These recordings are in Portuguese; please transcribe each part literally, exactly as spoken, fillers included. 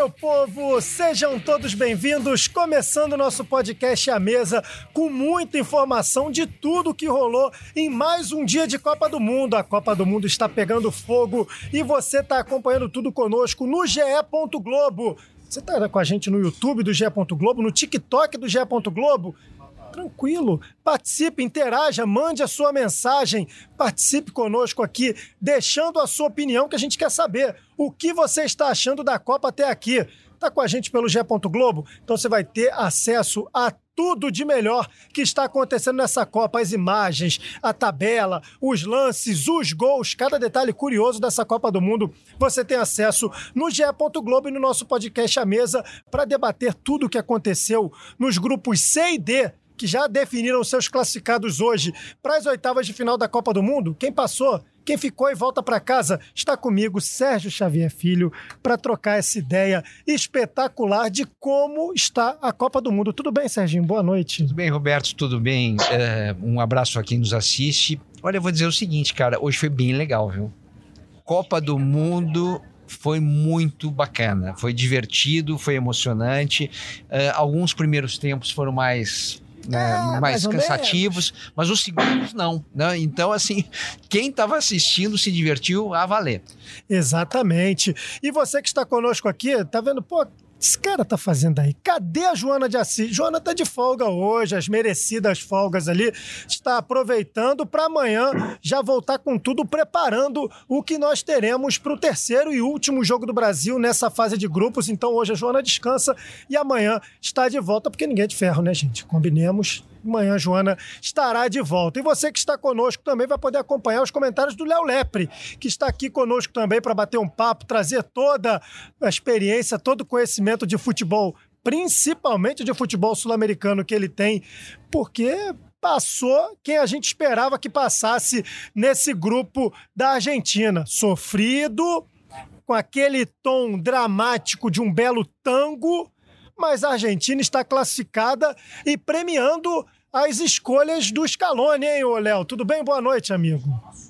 meu povo! Sejam todos bem-vindos, começando o nosso podcast à mesa, com muita informação de tudo que rolou em mais um dia de Copa do Mundo. A Copa do Mundo está pegando fogo e você está acompanhando tudo conosco no G E. Globo. Você está com a gente no YouTube do G E. Globo, no TikTok do G E. Globo? Tranquilo, participe, interaja, mande a sua mensagem, participe conosco aqui, deixando a sua opinião, que a gente quer saber o que você está achando da Copa até aqui. Tá com a gente pelo G E. Globo? Então você vai ter acesso a tudo de melhor que está acontecendo nessa Copa, as imagens, a tabela, os lances, os gols, cada detalhe curioso dessa Copa do Mundo, você tem acesso no G E. Globo e no nosso podcast à mesa para debater tudo o que aconteceu nos grupos C e D, que já definiram seus classificados hoje para as oitavas de final da Copa do Mundo. Quem passou, quem ficou e volta para casa, está comigo, Sérgio Xavier Filho, para trocar essa ideia espetacular de como está a Copa do Mundo. Tudo bem, Serginho? Boa noite. Tudo bem, Roberto? Tudo bem? É, um abraço a quem nos assiste. Olha, eu vou dizer o seguinte, cara, hoje foi bem legal, viu? Copa do Mundo foi muito bacana, foi divertido, foi emocionante. É, alguns primeiros tempos foram mais... Né, é, mais, mais cansativos, menos. Mas os segundos não, né? Então, assim, quem estava assistindo se divertiu a valer. Exatamente. E você que está conosco aqui, tá vendo, pô, esse cara tá fazendo aí? Cadê a Joana de Assis? Joana tá de folga hoje, as merecidas folgas ali, está aproveitando para amanhã já voltar com tudo, preparando o que nós teremos para o terceiro e último jogo do Brasil nessa fase de grupos. Então hoje a Joana descansa e amanhã está de volta, porque ninguém é de ferro, né, gente? Combinemos. Amanhã a Joana estará de volta. E você que está conosco também vai poder acompanhar os comentários do Léo Lepre, que está aqui conosco também para bater um papo, trazer toda a experiência, todo o conhecimento de futebol, principalmente de futebol sul-americano que ele tem, porque passou quem a gente esperava que passasse nesse grupo da Argentina. Sofrido, com aquele tom dramático de um belo tango, mas a Argentina está classificada e premiando as escolhas do Scaloni, hein, ô Léo? Tudo bem? Boa noite, amigo.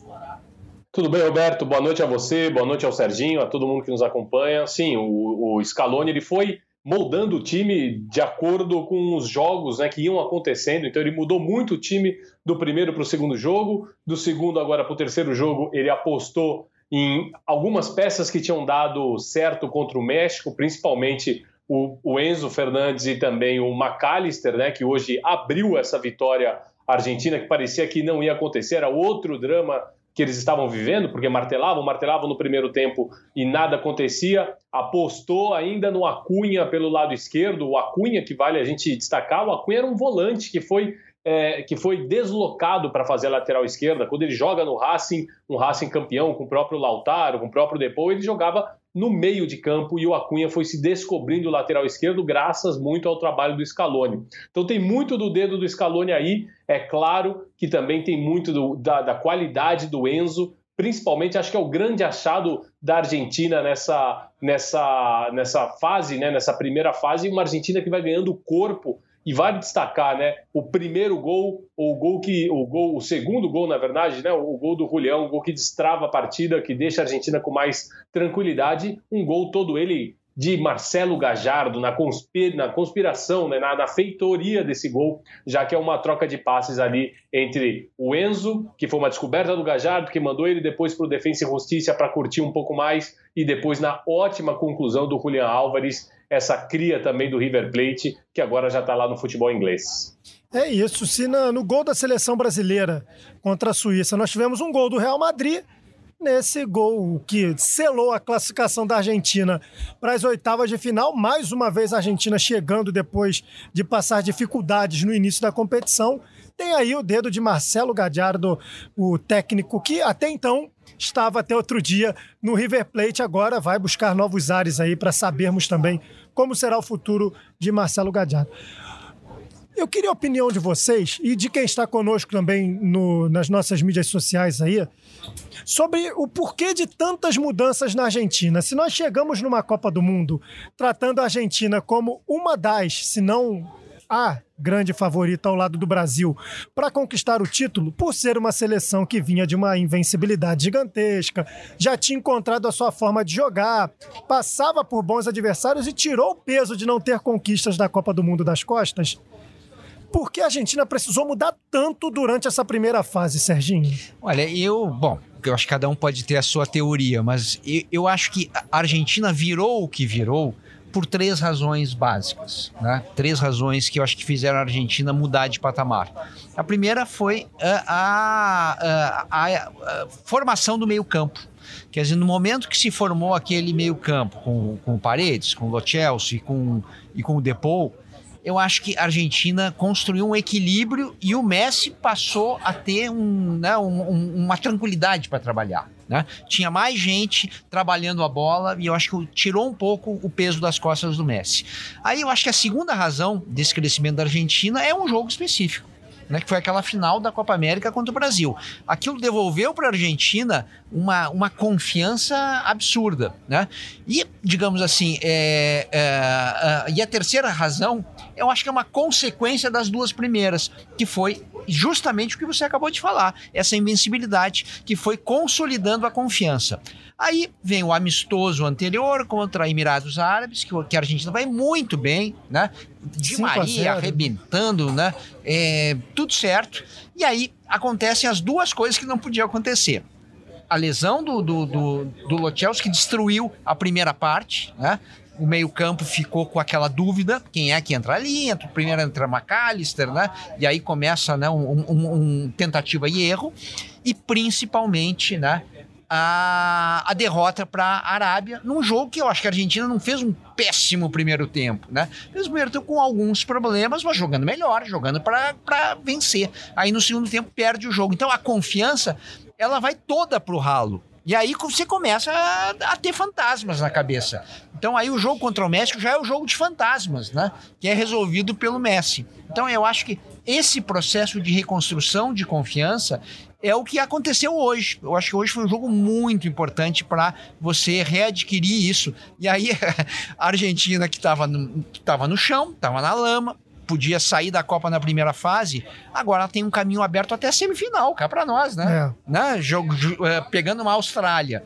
Tudo bem, Roberto? Boa noite a você, boa noite ao Serginho, a todo mundo que nos acompanha. Sim, o, o Scaloni ele foi moldando o time de acordo com os jogos, né, que iam acontecendo. Então ele mudou muito o time do primeiro para o segundo jogo, do segundo agora para o terceiro jogo ele apostou em algumas peças que tinham dado certo contra o México, principalmente O, o Enzo Fernandes e também o McAllister, né, que hoje abriu essa vitória argentina, que parecia que não ia acontecer, era outro drama que eles estavam vivendo, porque martelavam, martelavam no primeiro tempo e nada acontecia. Apostou ainda no Acunha pelo lado esquerdo, o Acunha, que vale a gente destacar, o Acunha era um volante que foi, é, que foi deslocado para fazer a lateral esquerda. Quando ele joga no Racing, um Racing campeão, com o próprio Lautaro, com o próprio Depou, ele jogava no meio de campo e o Acunha foi se descobrindo o lateral esquerdo graças muito ao trabalho do Scaloni. Então tem muito do dedo do Scaloni aí, é claro que também tem muito do, da, da qualidade do Enzo, principalmente acho que é o grande achado da Argentina nessa, nessa, nessa fase, né, nessa primeira fase, uma Argentina que vai ganhando corpo. E vale destacar, né, o primeiro gol, ou o gol que, o gol, o segundo gol, na verdade, né, o gol do Julián, o gol que destrava a partida, que deixa a Argentina com mais tranquilidade, um gol todo ele de Marcelo Gallardo, na, conspira, na conspiração, né, na, na feitoria desse gol, já que é uma troca de passes ali entre o Enzo, que foi uma descoberta do Gallardo, que mandou ele depois para o Defensa e Justiça para curtir um pouco mais, e depois na ótima conclusão do Julián Álvares, essa cria também do River Plate, que agora já está lá no futebol inglês. É isso, se na, no gol da seleção brasileira contra a Suíça nós tivemos um gol do Real Madrid, nesse gol que selou a classificação da Argentina para as oitavas de final, mais uma vez a Argentina chegando depois de passar dificuldades no início da competição, tem aí o dedo de Marcelo Gallardo, o técnico que até então estava até outro dia no River Plate, agora vai buscar novos ares aí para sabermos também como será o futuro de Marcelo Gallardo. Eu queria a opinião de vocês e de quem está conosco também no, nas nossas mídias sociais aí, sobre o porquê de tantas mudanças na Argentina. Se nós chegamos numa Copa do Mundo tratando a Argentina como uma das, se não a grande favorita ao lado do Brasil para conquistar o título, por ser uma seleção que vinha de uma invencibilidade gigantesca, já tinha encontrado a sua forma de jogar, passava por bons adversários e tirou o peso de não ter conquistas da Copa do Mundo das costas? Por que a Argentina precisou mudar tanto durante essa primeira fase, Serginho? Olha, eu... Bom, eu acho que cada um pode ter a sua teoria, mas eu, eu acho que a Argentina virou o que virou por três razões básicas, né? Três razões que eu acho que fizeram a Argentina mudar de patamar. A primeira foi a, a, a, a, a formação do meio-campo. Quer dizer, no momento que se formou aquele meio-campo com, com o Paredes, com o Lo Celso e com, e com o Depou, eu acho que a Argentina construiu um equilíbrio e o Messi passou a ter um, né, um, uma tranquilidade para trabalhar. Né? Tinha mais gente trabalhando a bola e eu acho que tirou um pouco o peso das costas do Messi. Aí eu acho que a segunda razão desse crescimento da Argentina é um jogo específico, né, que foi aquela final da Copa América contra o Brasil. Aquilo devolveu para a Argentina uma, uma confiança absurda. Né? E, digamos assim, é, é, é, e a terceira razão, eu acho que é uma consequência das duas primeiras, que foi justamente o que você acabou de falar, essa invencibilidade que foi consolidando a confiança. Aí vem o amistoso anterior contra Emirados Árabes, que, que a Argentina vai muito bem, né? Di Maria arrebentando, né? É, tudo certo. E aí acontecem as duas coisas que não podiam acontecer. A lesão do, do, do, do Lo Celso, que destruiu a primeira parte, né? O meio-campo ficou com aquela dúvida, quem é que entra ali? Entra, primeiro entra McAllister, né? E aí começa, né, um, um, um tentativa e erro. E principalmente, né, a, a derrota para a Arábia, num jogo que eu acho que a Argentina não fez um péssimo primeiro tempo, né? Fez o primeiro tempo com alguns problemas, mas jogando melhor, jogando para vencer. Aí no segundo tempo perde o jogo. Então a confiança, ela vai toda pro ralo. E aí você começa a, a ter fantasmas na cabeça. Então aí o jogo contra o México já é o jogo de fantasmas, né? Que é resolvido pelo Messi. Então eu acho que esse processo de reconstrução de confiança é o que aconteceu hoje. Eu acho que hoje foi um jogo muito importante para você readquirir isso. E aí a Argentina, que estava no, que tava no chão, estava na lama, podia sair da Copa na primeira fase, agora tem um caminho aberto até a semifinal, cá para nós, né? É. né? Jogo, uh, pegando uma Austrália.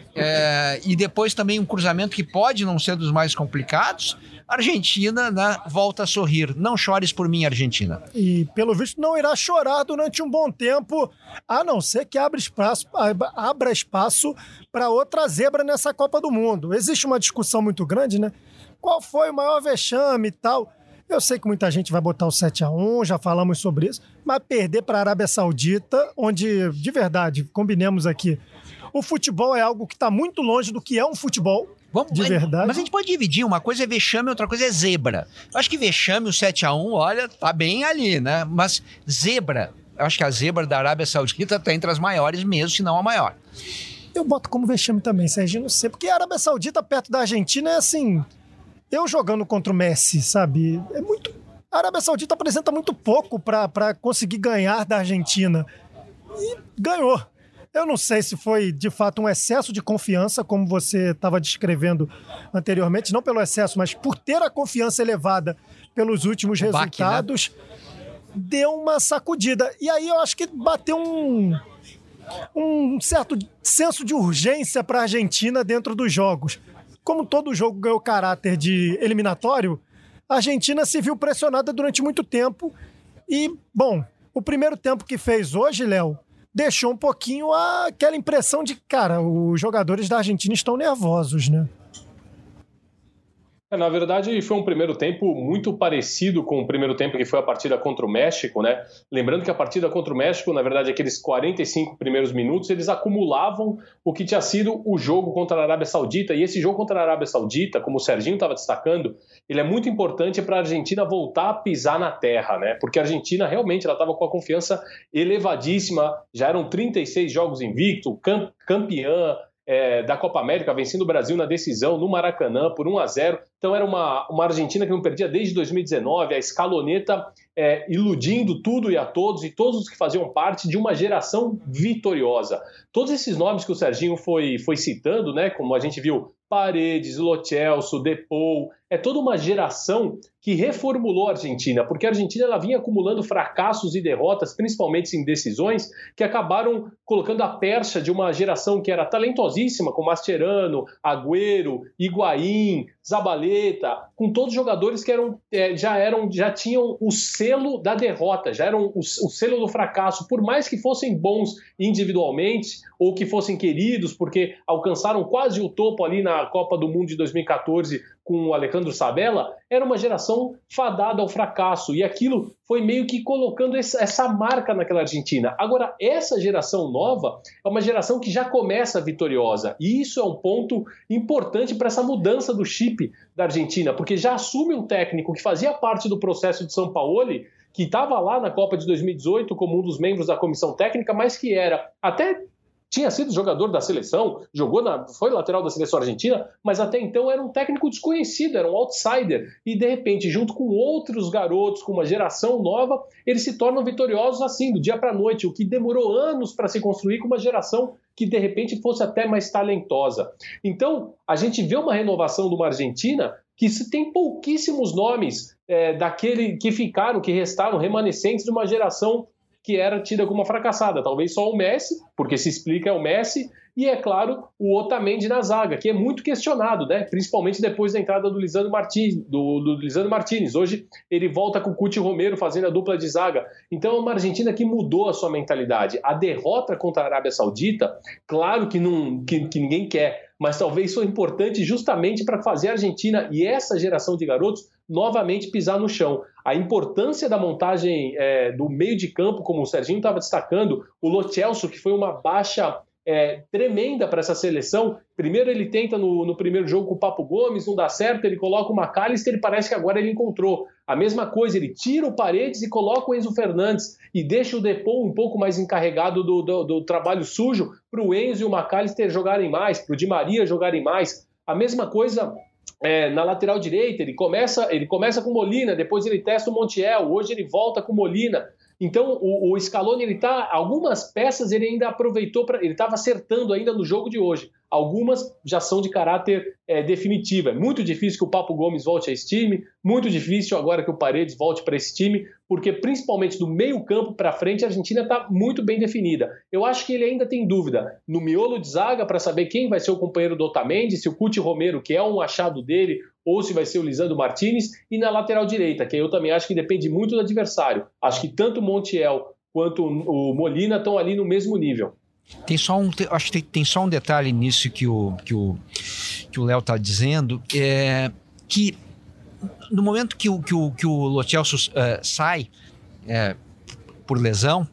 É, e depois também um cruzamento que pode não ser dos mais complicados. Argentina, né, volta a sorrir. Não chores por mim, Argentina. E, pelo visto, não irá chorar durante um bom tempo, a não ser que abra espaço, abra espaço para outra zebra nessa Copa do Mundo. Existe uma discussão muito grande, né? Qual foi o maior vexame e tal? Eu sei que muita gente vai botar o sete a um, já falamos sobre isso, mas perder para a Arábia Saudita, onde, de verdade, combinemos aqui, o futebol é algo que está muito longe do que é um futebol, Vamos, de verdade. Mas a gente pode dividir, uma coisa é vexame, outra coisa é zebra. Eu acho que vexame, o sete a um, olha, tá bem ali, né? Mas zebra, eu acho que a zebra da Arábia Saudita está entre as maiores mesmo, se não a maior. Eu boto como vexame também, Serginho, não sei, porque a Arábia Saudita perto da Argentina é assim... Eu jogando contra o Messi, sabe? É muito... A Arábia Saudita apresenta muito pouco para conseguir ganhar da Argentina. E ganhou. Eu não sei se foi, de fato, um excesso de confiança, como você estava descrevendo anteriormente. Não pelo excesso, mas por ter a confiança elevada pelos últimos o resultados, baque, né? Deu uma sacudida. E aí eu acho que bateu um, um certo senso de urgência para a Argentina dentro dos jogos. Como todo jogo ganhou caráter de eliminatório, a Argentina se viu pressionada durante muito tempo. E, bom, o primeiro tempo que fez hoje, Léo, deixou um pouquinho aquela impressão de, cara, os jogadores da Argentina estão nervosos, né? É, na verdade, foi um primeiro tempo muito parecido com o primeiro tempo que foi a partida contra o México, né? Lembrando que a partida contra o México, na verdade, aqueles quarenta e cinco primeiros minutos, eles acumulavam o que tinha sido o jogo contra a Arábia Saudita. E esse jogo contra a Arábia Saudita, como o Serginho estava destacando, ele é muito importante para a Argentina voltar a pisar na terra, né? Porque a Argentina realmente ela estava com a confiança elevadíssima, já eram trinta e seis jogos invicto, campeã, É, da Copa América, vencendo o Brasil na decisão, no Maracanã, por um a zero. Então era uma, uma Argentina que não perdia desde dois mil e dezenove, a escaloneta é, iludindo tudo e a todos, e todos os que faziam parte de uma geração vitoriosa. Todos esses nomes que o Serginho foi, foi citando, né, como a gente viu, Paredes, Lo Celso, De Paul, é toda uma geração que reformulou a Argentina, porque a Argentina ela vinha acumulando fracassos e derrotas, principalmente em decisões, que acabaram colocando a percha de uma geração que era talentosíssima, com Mascherano, Agüero, Higuaín, Zabaleta, com todos os jogadores que eram, é, já, eram, já tinham o selo da derrota, já eram o, o selo do fracasso, por mais que fossem bons individualmente, ou que fossem queridos, porque alcançaram quase o topo ali na Copa do Mundo de dois mil e catorze com o Alejandro Sabella, era uma geração fadada ao fracasso, e aquilo foi meio que colocando essa marca naquela Argentina. Agora, essa geração nova é uma geração que já começa vitoriosa, e isso é um ponto importante para essa mudança do chip da Argentina, porque já assume um técnico que fazia parte do processo de Sampaoli, que estava lá na Copa de dois mil e dezoito como um dos membros da comissão técnica, mas que era até... tinha sido jogador da seleção, jogou na, foi lateral da seleção argentina, mas até então era um técnico desconhecido, era um outsider. E, de repente, junto com outros garotos, com uma geração nova, eles se tornam vitoriosos assim, do dia para a noite, o que demorou anos para se construir com uma geração que, de repente, fosse até mais talentosa. Então, a gente vê uma renovação de uma Argentina que se tem pouquíssimos nomes é, daquele que ficaram, que restaram remanescentes de uma geração que era tida como uma fracassada. Talvez só o Messi, porque se explica é o Messi, e, é claro, o Otamendi na zaga, que é muito questionado, né? Principalmente depois da entrada do Lisandro Martins. Do, do Lisandro Martins. Hoje ele volta com o Cuti Romero fazendo a dupla de zaga. Então é uma Argentina que mudou a sua mentalidade. A derrota contra a Arábia Saudita, claro que, não, que, que ninguém quer, mas talvez foi importante justamente para fazer a Argentina e essa geração de garotos novamente pisar no chão. A importância da montagem é, do meio de campo, como o Serginho estava destacando, o Lo Celso, que foi uma baixa é, tremenda para essa seleção. Primeiro ele tenta no, no primeiro jogo com o Papo Gomes, não dá certo, ele coloca o McAllister e parece que agora ele encontrou. A mesma coisa, ele tira o Paredes e coloca o Enzo Fernandes e deixa o De Paul um pouco mais encarregado do, do, do trabalho sujo para o Enzo e o McAllister jogarem mais, para o Di Maria jogarem mais. A mesma coisa... É, na lateral direita, ele começa, ele começa com Molina, depois ele testa o Montiel, hoje ele volta com Molina. Então o, o Scaloni, ele tá, algumas peças ele ainda aproveitou, pra, ele estava acertando ainda no jogo de hoje. Algumas já são de caráter é, definitivo. É muito difícil que o Papo Gomes volte a esse time, muito difícil agora que o Paredes volte para esse time, porque principalmente do meio campo para frente a Argentina está muito bem definida. Eu acho que ele ainda tem dúvida no miolo de zaga para saber quem vai ser o companheiro do Otamendi, se o Cuti Romero, que é um achado dele, ou se vai ser o Lisandro Martínez, e na lateral direita, que eu também acho que depende muito do adversário. Acho que tanto o Montiel quanto o Molina estão ali no mesmo nível. Tem só um, acho que tem, tem só um detalhe nisso que o que o que o Léo está dizendo, é que no momento que o que o, que o Lo Celso uh, sai é, por lesão,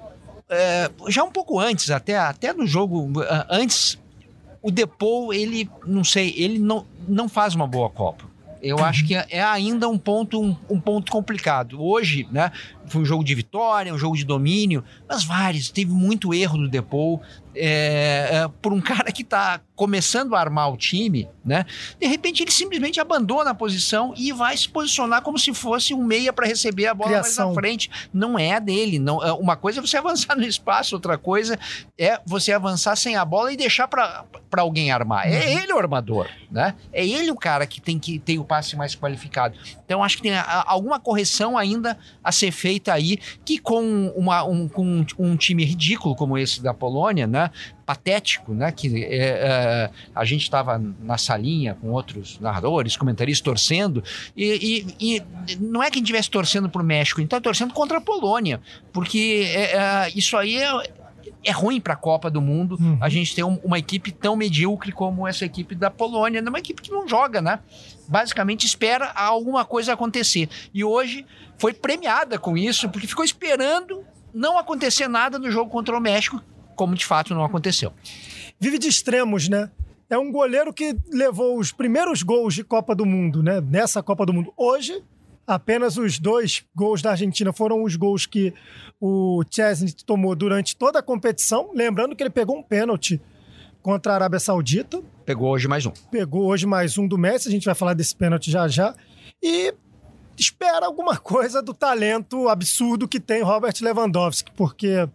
é, já um pouco antes, até até no jogo uh, antes, o De Paul, ele não sei, ele não não faz uma boa Copa. Eu acho que é ainda um ponto, um, um ponto complicado. Hoje, né, foi um jogo de vitória, um jogo de domínio, mas vários, teve muito erro do De Paul, é, é, por um cara que está começando a armar o time, né? De repente ele simplesmente abandona a posição e vai se posicionar como se fosse um meia para receber a bola Criação. mais na frente. Não é dele. Não, uma coisa é você avançar no espaço, outra coisa é você avançar sem a bola e deixar para alguém armar. É ele o armador, né? É ele o cara que tem que ter o passe mais qualificado. Então acho que tem a, alguma correção ainda a ser feita aí, que com, uma, um, com um time ridículo como esse da Polônia, né? Patético, né? Que é, é, a gente estava na salinha com outros narradores, comentaristas torcendo, e, e, e não é que a gente estivesse torcendo para o México, a gente está torcendo contra a Polônia, porque é, é, isso aí é, é ruim para a Copa do Mundo, uhum. a gente ter um, uma equipe tão medíocre como essa equipe da Polônia, uma equipe que não joga, né? Basicamente espera alguma coisa acontecer. E hoje foi premiada com isso, porque ficou esperando não acontecer nada no jogo contra o México, como de fato não aconteceu. Vive de extremos, né? É um goleiro que levou os primeiros gols de Copa do Mundo, né? Nessa Copa do Mundo. Hoje, apenas os dois gols da Argentina foram os gols que o Szczęsny tomou durante toda a competição. Lembrando que ele pegou um pênalti contra a Arábia Saudita. Pegou hoje mais um. Pegou hoje mais um do Messi. A gente vai falar desse pênalti já já. E espera alguma coisa do talento absurdo que tem Robert Lewandowski, porque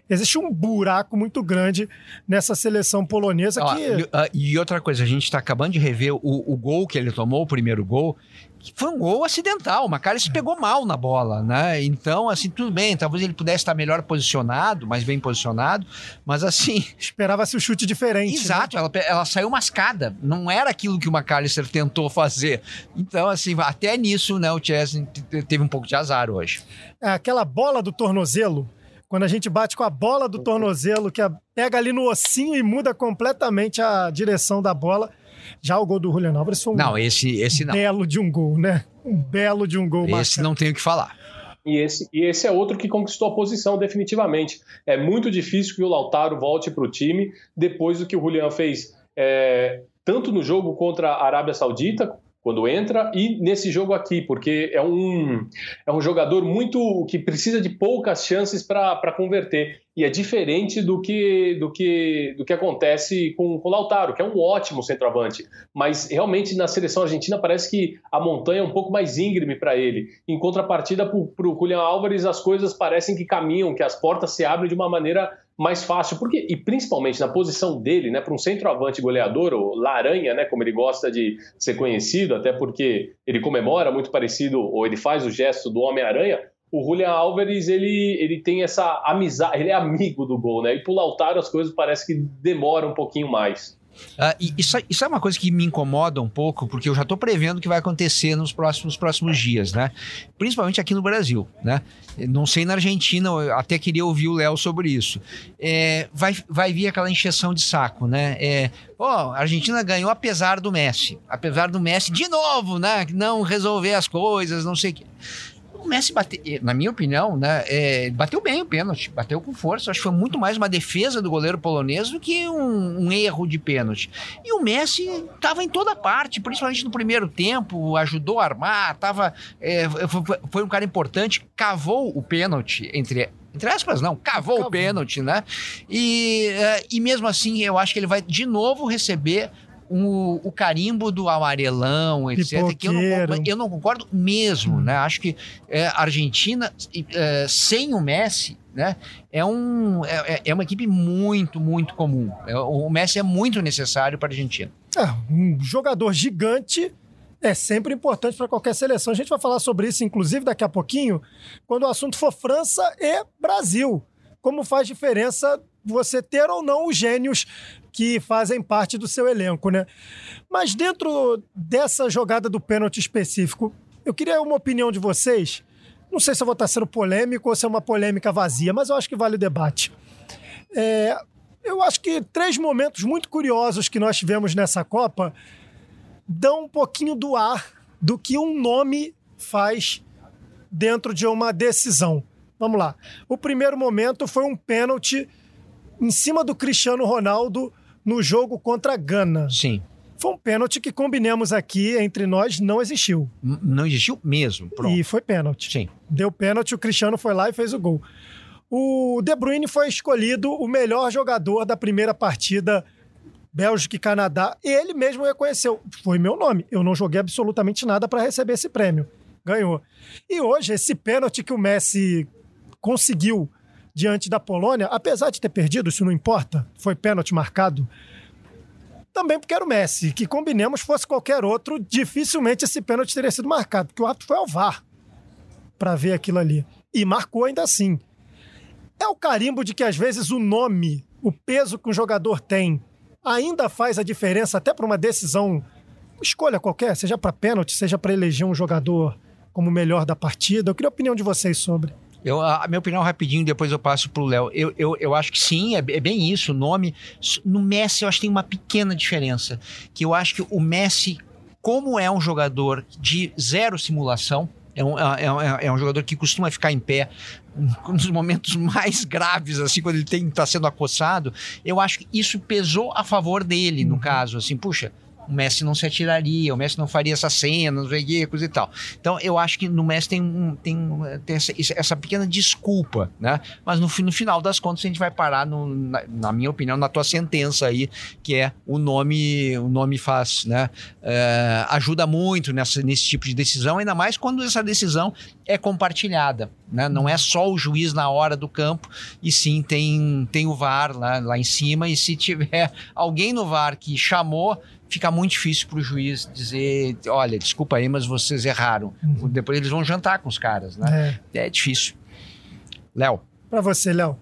existe um buraco muito grande nessa seleção polonesa. Ó, que... e, e outra coisa, a gente está acabando de rever o, o gol que ele tomou, o primeiro gol, que foi um gol acidental, o McAllister pegou mal na bola, né? Então, assim, tudo bem, talvez ele pudesse estar melhor posicionado, mais bem posicionado, mas assim... Esperava-se um chute diferente. Exato, né? ela, ela saiu mascada, não era aquilo que o McAllister tentou fazer. Então, assim, até nisso, né, o Szczesny teve um pouco de azar hoje. É, aquela bola do tornozelo, quando a gente bate com a bola do tornozelo, que a, pega ali no ossinho e muda completamente a direção da bola. Já o gol do Julián Álvares foi um não, esse, esse não. belo de um gol, né? Um belo de um gol. Esse marcado. Não tem o que falar. E esse, e esse é outro que conquistou a posição definitivamente. É muito difícil que o Lautaro volte para o time depois do que o Julián fez, é, tanto no jogo contra a Arábia Saudita, quando entra, e nesse jogo aqui, porque é um, é um jogador muito que precisa de poucas chances para converter. E é diferente do que, do que, do que acontece com o Lautaro, que é um ótimo centroavante. Mas realmente na seleção argentina parece que a montanha é um pouco mais íngreme para ele. Em contrapartida, para o Julián Álvares, as coisas parecem que caminham, que as portas se abrem de uma maneira mais fácil. Porque, e principalmente na posição dele, né, para um centroavante goleador, ou Laranha, né, como ele gosta de ser conhecido, até porque ele comemora muito parecido, ou ele faz o gesto do Homem-Aranha. O Julián Álvares, ele, ele tem essa amizade, ele é amigo do gol, né? E pro Lautaro as coisas parecem que demoram um pouquinho mais. Uh, e isso, isso é uma coisa que me incomoda um pouco, porque eu já estou prevendo o que vai acontecer nos próximos, próximos dias, né? Principalmente aqui no Brasil, né? Não sei na Argentina, eu até queria ouvir o Léo sobre isso. É, vai, vai vir aquela encheção de saco, né? É, oh, a Argentina ganhou apesar do Messi. Apesar do Messi, de novo, né? Não resolver as coisas, não sei o quê. O Messi bateu, na minha opinião, né, é, bateu bem o pênalti, bateu com força. Acho que foi muito mais uma defesa do goleiro polonês do que um, um erro de pênalti. E o Messi estava em toda parte, principalmente no primeiro tempo, ajudou a armar, tava, é, foi, foi um cara importante, cavou o pênalti, entre Entre aspas, não, cavou, cavou. o pênalti, né? E, e mesmo assim, eu acho que ele vai de novo receber O, o carimbo do amarelão, etcétera, que eu não, eu não concordo mesmo, hum. né? Acho que é, a Argentina, é, sem o Messi, né, é, um, é, é uma equipe muito, muito comum. É, o Messi é muito necessário para a Argentina. É, um jogador gigante é sempre importante para qualquer seleção. A gente vai falar sobre isso, inclusive, daqui a pouquinho, quando o assunto for França e Brasil. Como faz diferença você ter ou não os gênios que fazem parte do seu elenco, né? Mas dentro dessa jogada do pênalti específico, eu queria uma opinião de vocês. Não sei se eu vou estar sendo polêmico ou se é uma polêmica vazia, mas eu acho que vale o debate. É, eu acho que três momentos muito curiosos que nós tivemos nessa Copa dão um pouquinho do ar do que um nome faz dentro de uma decisão. Vamos lá. O primeiro momento foi um pênalti em cima do Cristiano Ronaldo no jogo contra a Gana. Sim. Foi um pênalti que, combinemos aqui, entre nós, não existiu. N- não existiu mesmo, pronto. E foi pênalti. Sim. Deu pênalti, o Cristiano foi lá e fez o gol. O De Bruyne foi escolhido o melhor jogador da primeira partida Bélgica e Canadá. Ele mesmo reconheceu. Foi meu nome. Eu não joguei absolutamente nada para receber esse prêmio. Ganhou. E hoje, esse pênalti que o Messi conseguiu diante da Polônia, apesar de ter perdido, isso não importa, foi pênalti marcado, também porque era o Messi, que combinemos, fosse qualquer outro, dificilmente esse pênalti teria sido marcado, porque o árbitro foi ao V A R para ver aquilo ali. E marcou ainda assim. É o carimbo de que, às vezes, o nome, o peso que um jogador tem, ainda faz a diferença até para uma decisão, escolha qualquer, seja para pênalti, seja para eleger um jogador como o melhor da partida. Eu queria a opinião de vocês sobre. Eu, a minha opinião rapidinho, depois eu passo pro Léo. Eu, eu, eu acho que sim, é, é bem isso. O nome. No Messi, eu acho que tem uma pequena diferença. Que eu acho que o Messi, como é um jogador de zero simulação, é um, é, é um jogador que costuma ficar em pé nos momentos mais graves, assim, quando ele tem, tá sendo acossado, eu acho que isso pesou a favor dele, no caso, assim, puxa, o Messi não se atiraria, o Messi não faria essa cena, os veículos e tal. Então, eu acho que no Messi tem, um, tem, tem essa, essa pequena desculpa, né? Mas no, no final das contas, a gente vai parar, no, na, na minha opinião, na tua sentença aí, que é o nome, o nome faz, né? É, ajuda muito nessa, nesse tipo de decisão, ainda mais quando essa decisão é compartilhada. né? Não é só o juiz na hora do campo, e sim tem, tem o V A R lá, lá em cima, e se tiver alguém no V A R que chamou, fica muito difícil para o juiz dizer, olha, desculpa aí, mas vocês erraram. Uhum. Depois eles vão jantar com os caras, né? É, é difícil. Léo. Para você, Léo.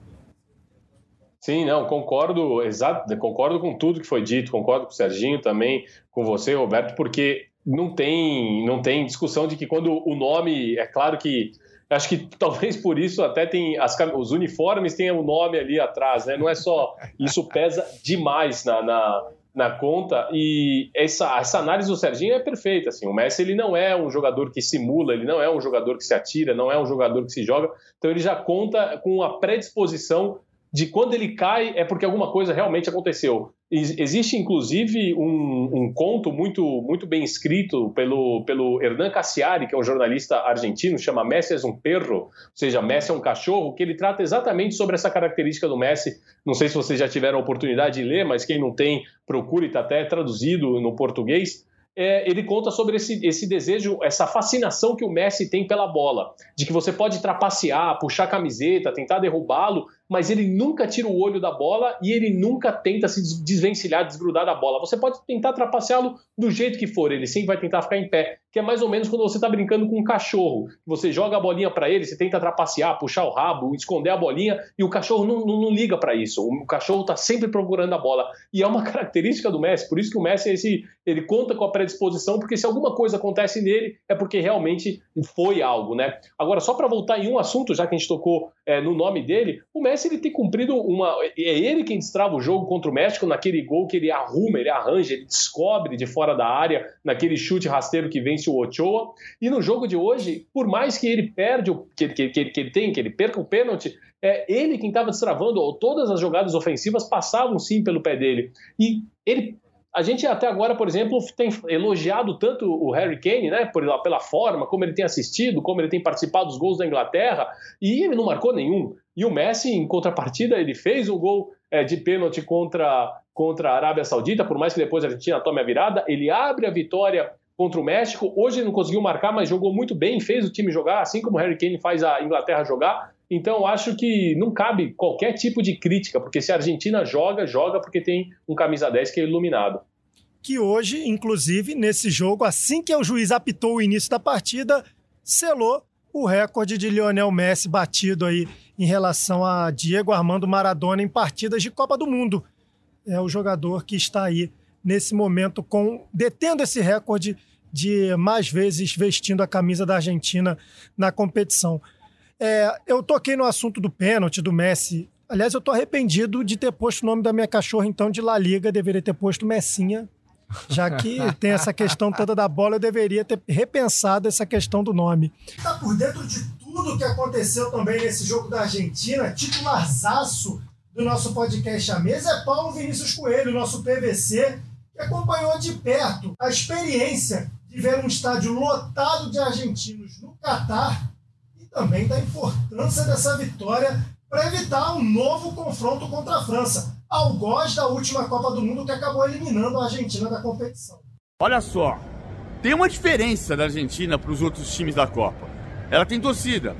Sim, não, concordo, exato, concordo com tudo que foi dito, concordo com o Serginho também, com você, Roberto, porque não tem, não tem discussão de que quando o nome, é claro que, acho que talvez por isso até tem, as, os uniformes têm o nome ali atrás, né? Não é só, isso pesa demais na, na, na conta, e essa, essa análise do Serginho é perfeita, assim, o Messi ele não é um jogador que simula, ele não é um jogador que se atira, não é um jogador que se joga, então ele já conta com a predisposição de quando ele cai é porque alguma coisa realmente aconteceu. Existe, inclusive, um, um conto muito, muito bem escrito pelo, pelo Hernán Cassiari, que é um jornalista argentino, chama Messi é um perro, ou seja, Messi é um cachorro, que ele trata exatamente sobre essa característica do Messi. Não sei se vocês já tiveram a oportunidade de ler, mas quem não tem, procure, está até traduzido no português. É, ele conta sobre esse, esse desejo, essa fascinação que o Messi tem pela bola, de que você pode trapacear, puxar a camiseta, tentar derrubá-lo, mas ele nunca tira o olho da bola e ele nunca tenta se desvencilhar, desgrudar da bola. Você pode tentar trapaceá-lo do jeito que for, ele sempre vai tentar ficar em pé, que é mais ou menos quando você está brincando com um cachorro. Você joga a bolinha para ele, você tenta trapacear, puxar o rabo, esconder a bolinha, e o cachorro não, não, não liga para isso. O cachorro está sempre procurando a bola. E é uma característica do Messi, por isso que o Messi esse, ele conta com a predisposição, porque se alguma coisa acontece nele, é porque realmente foi algo, né? Agora, só para voltar em um assunto, já que a gente tocou é, no nome dele, o Messi ele tem cumprido uma... É ele quem destrava o jogo contra o México naquele gol que ele arruma, ele arranja, ele descobre de fora da área, naquele chute rasteiro que vence o Ochoa. E no jogo de hoje, por mais que ele perde, o, que, que, que, que ele tem, que ele perca o pênalti, é ele quem estava destravando, todas as jogadas ofensivas passavam sim pelo pé dele. E ele... A gente até agora, por exemplo, tem elogiado tanto o Harry Kane, né, por, pela forma, como ele tem assistido, como ele tem participado dos gols da Inglaterra, e ele não marcou nenhum. E o Messi, em contrapartida, ele fez o gol é, de pênalti contra, contra a Arábia Saudita, por mais que depois a Argentina tome a virada, ele abre a vitória contra o México. Hoje ele não conseguiu marcar, mas jogou muito bem, fez o time jogar, assim como o Harry Kane faz a Inglaterra jogar. Então, acho que não cabe qualquer tipo de crítica, porque se a Argentina joga, joga porque tem um camisa dez que é iluminado. Que hoje, inclusive, nesse jogo, assim que o juiz apitou o início da partida, selou o recorde de Lionel Messi batido aí em relação a Diego Armando Maradona em partidas de Copa do Mundo. É o jogador que está aí, nesse momento, com detendo esse recorde de mais vezes vestindo a camisa da Argentina na competição. É, eu toquei no assunto do pênalti, do Messi. Aliás, eu tô arrependido de ter posto o nome da minha cachorra, então, de La Liga. Deveria ter posto Messinha, já que tem essa questão toda da bola, eu deveria ter repensado essa questão do nome. Tá por dentro de tudo que aconteceu também nesse jogo da Argentina, titularzaço do nosso podcast à mesa é Paulo Vinícius Coelho, nosso P V C, que acompanhou de perto a experiência de ver um estádio lotado de argentinos no Catar, também da importância dessa vitória para evitar um novo confronto contra a França, algoz da última Copa do Mundo que acabou eliminando a Argentina da competição. Olha só, tem uma diferença da Argentina para os outros times da Copa. Ela tem torcida,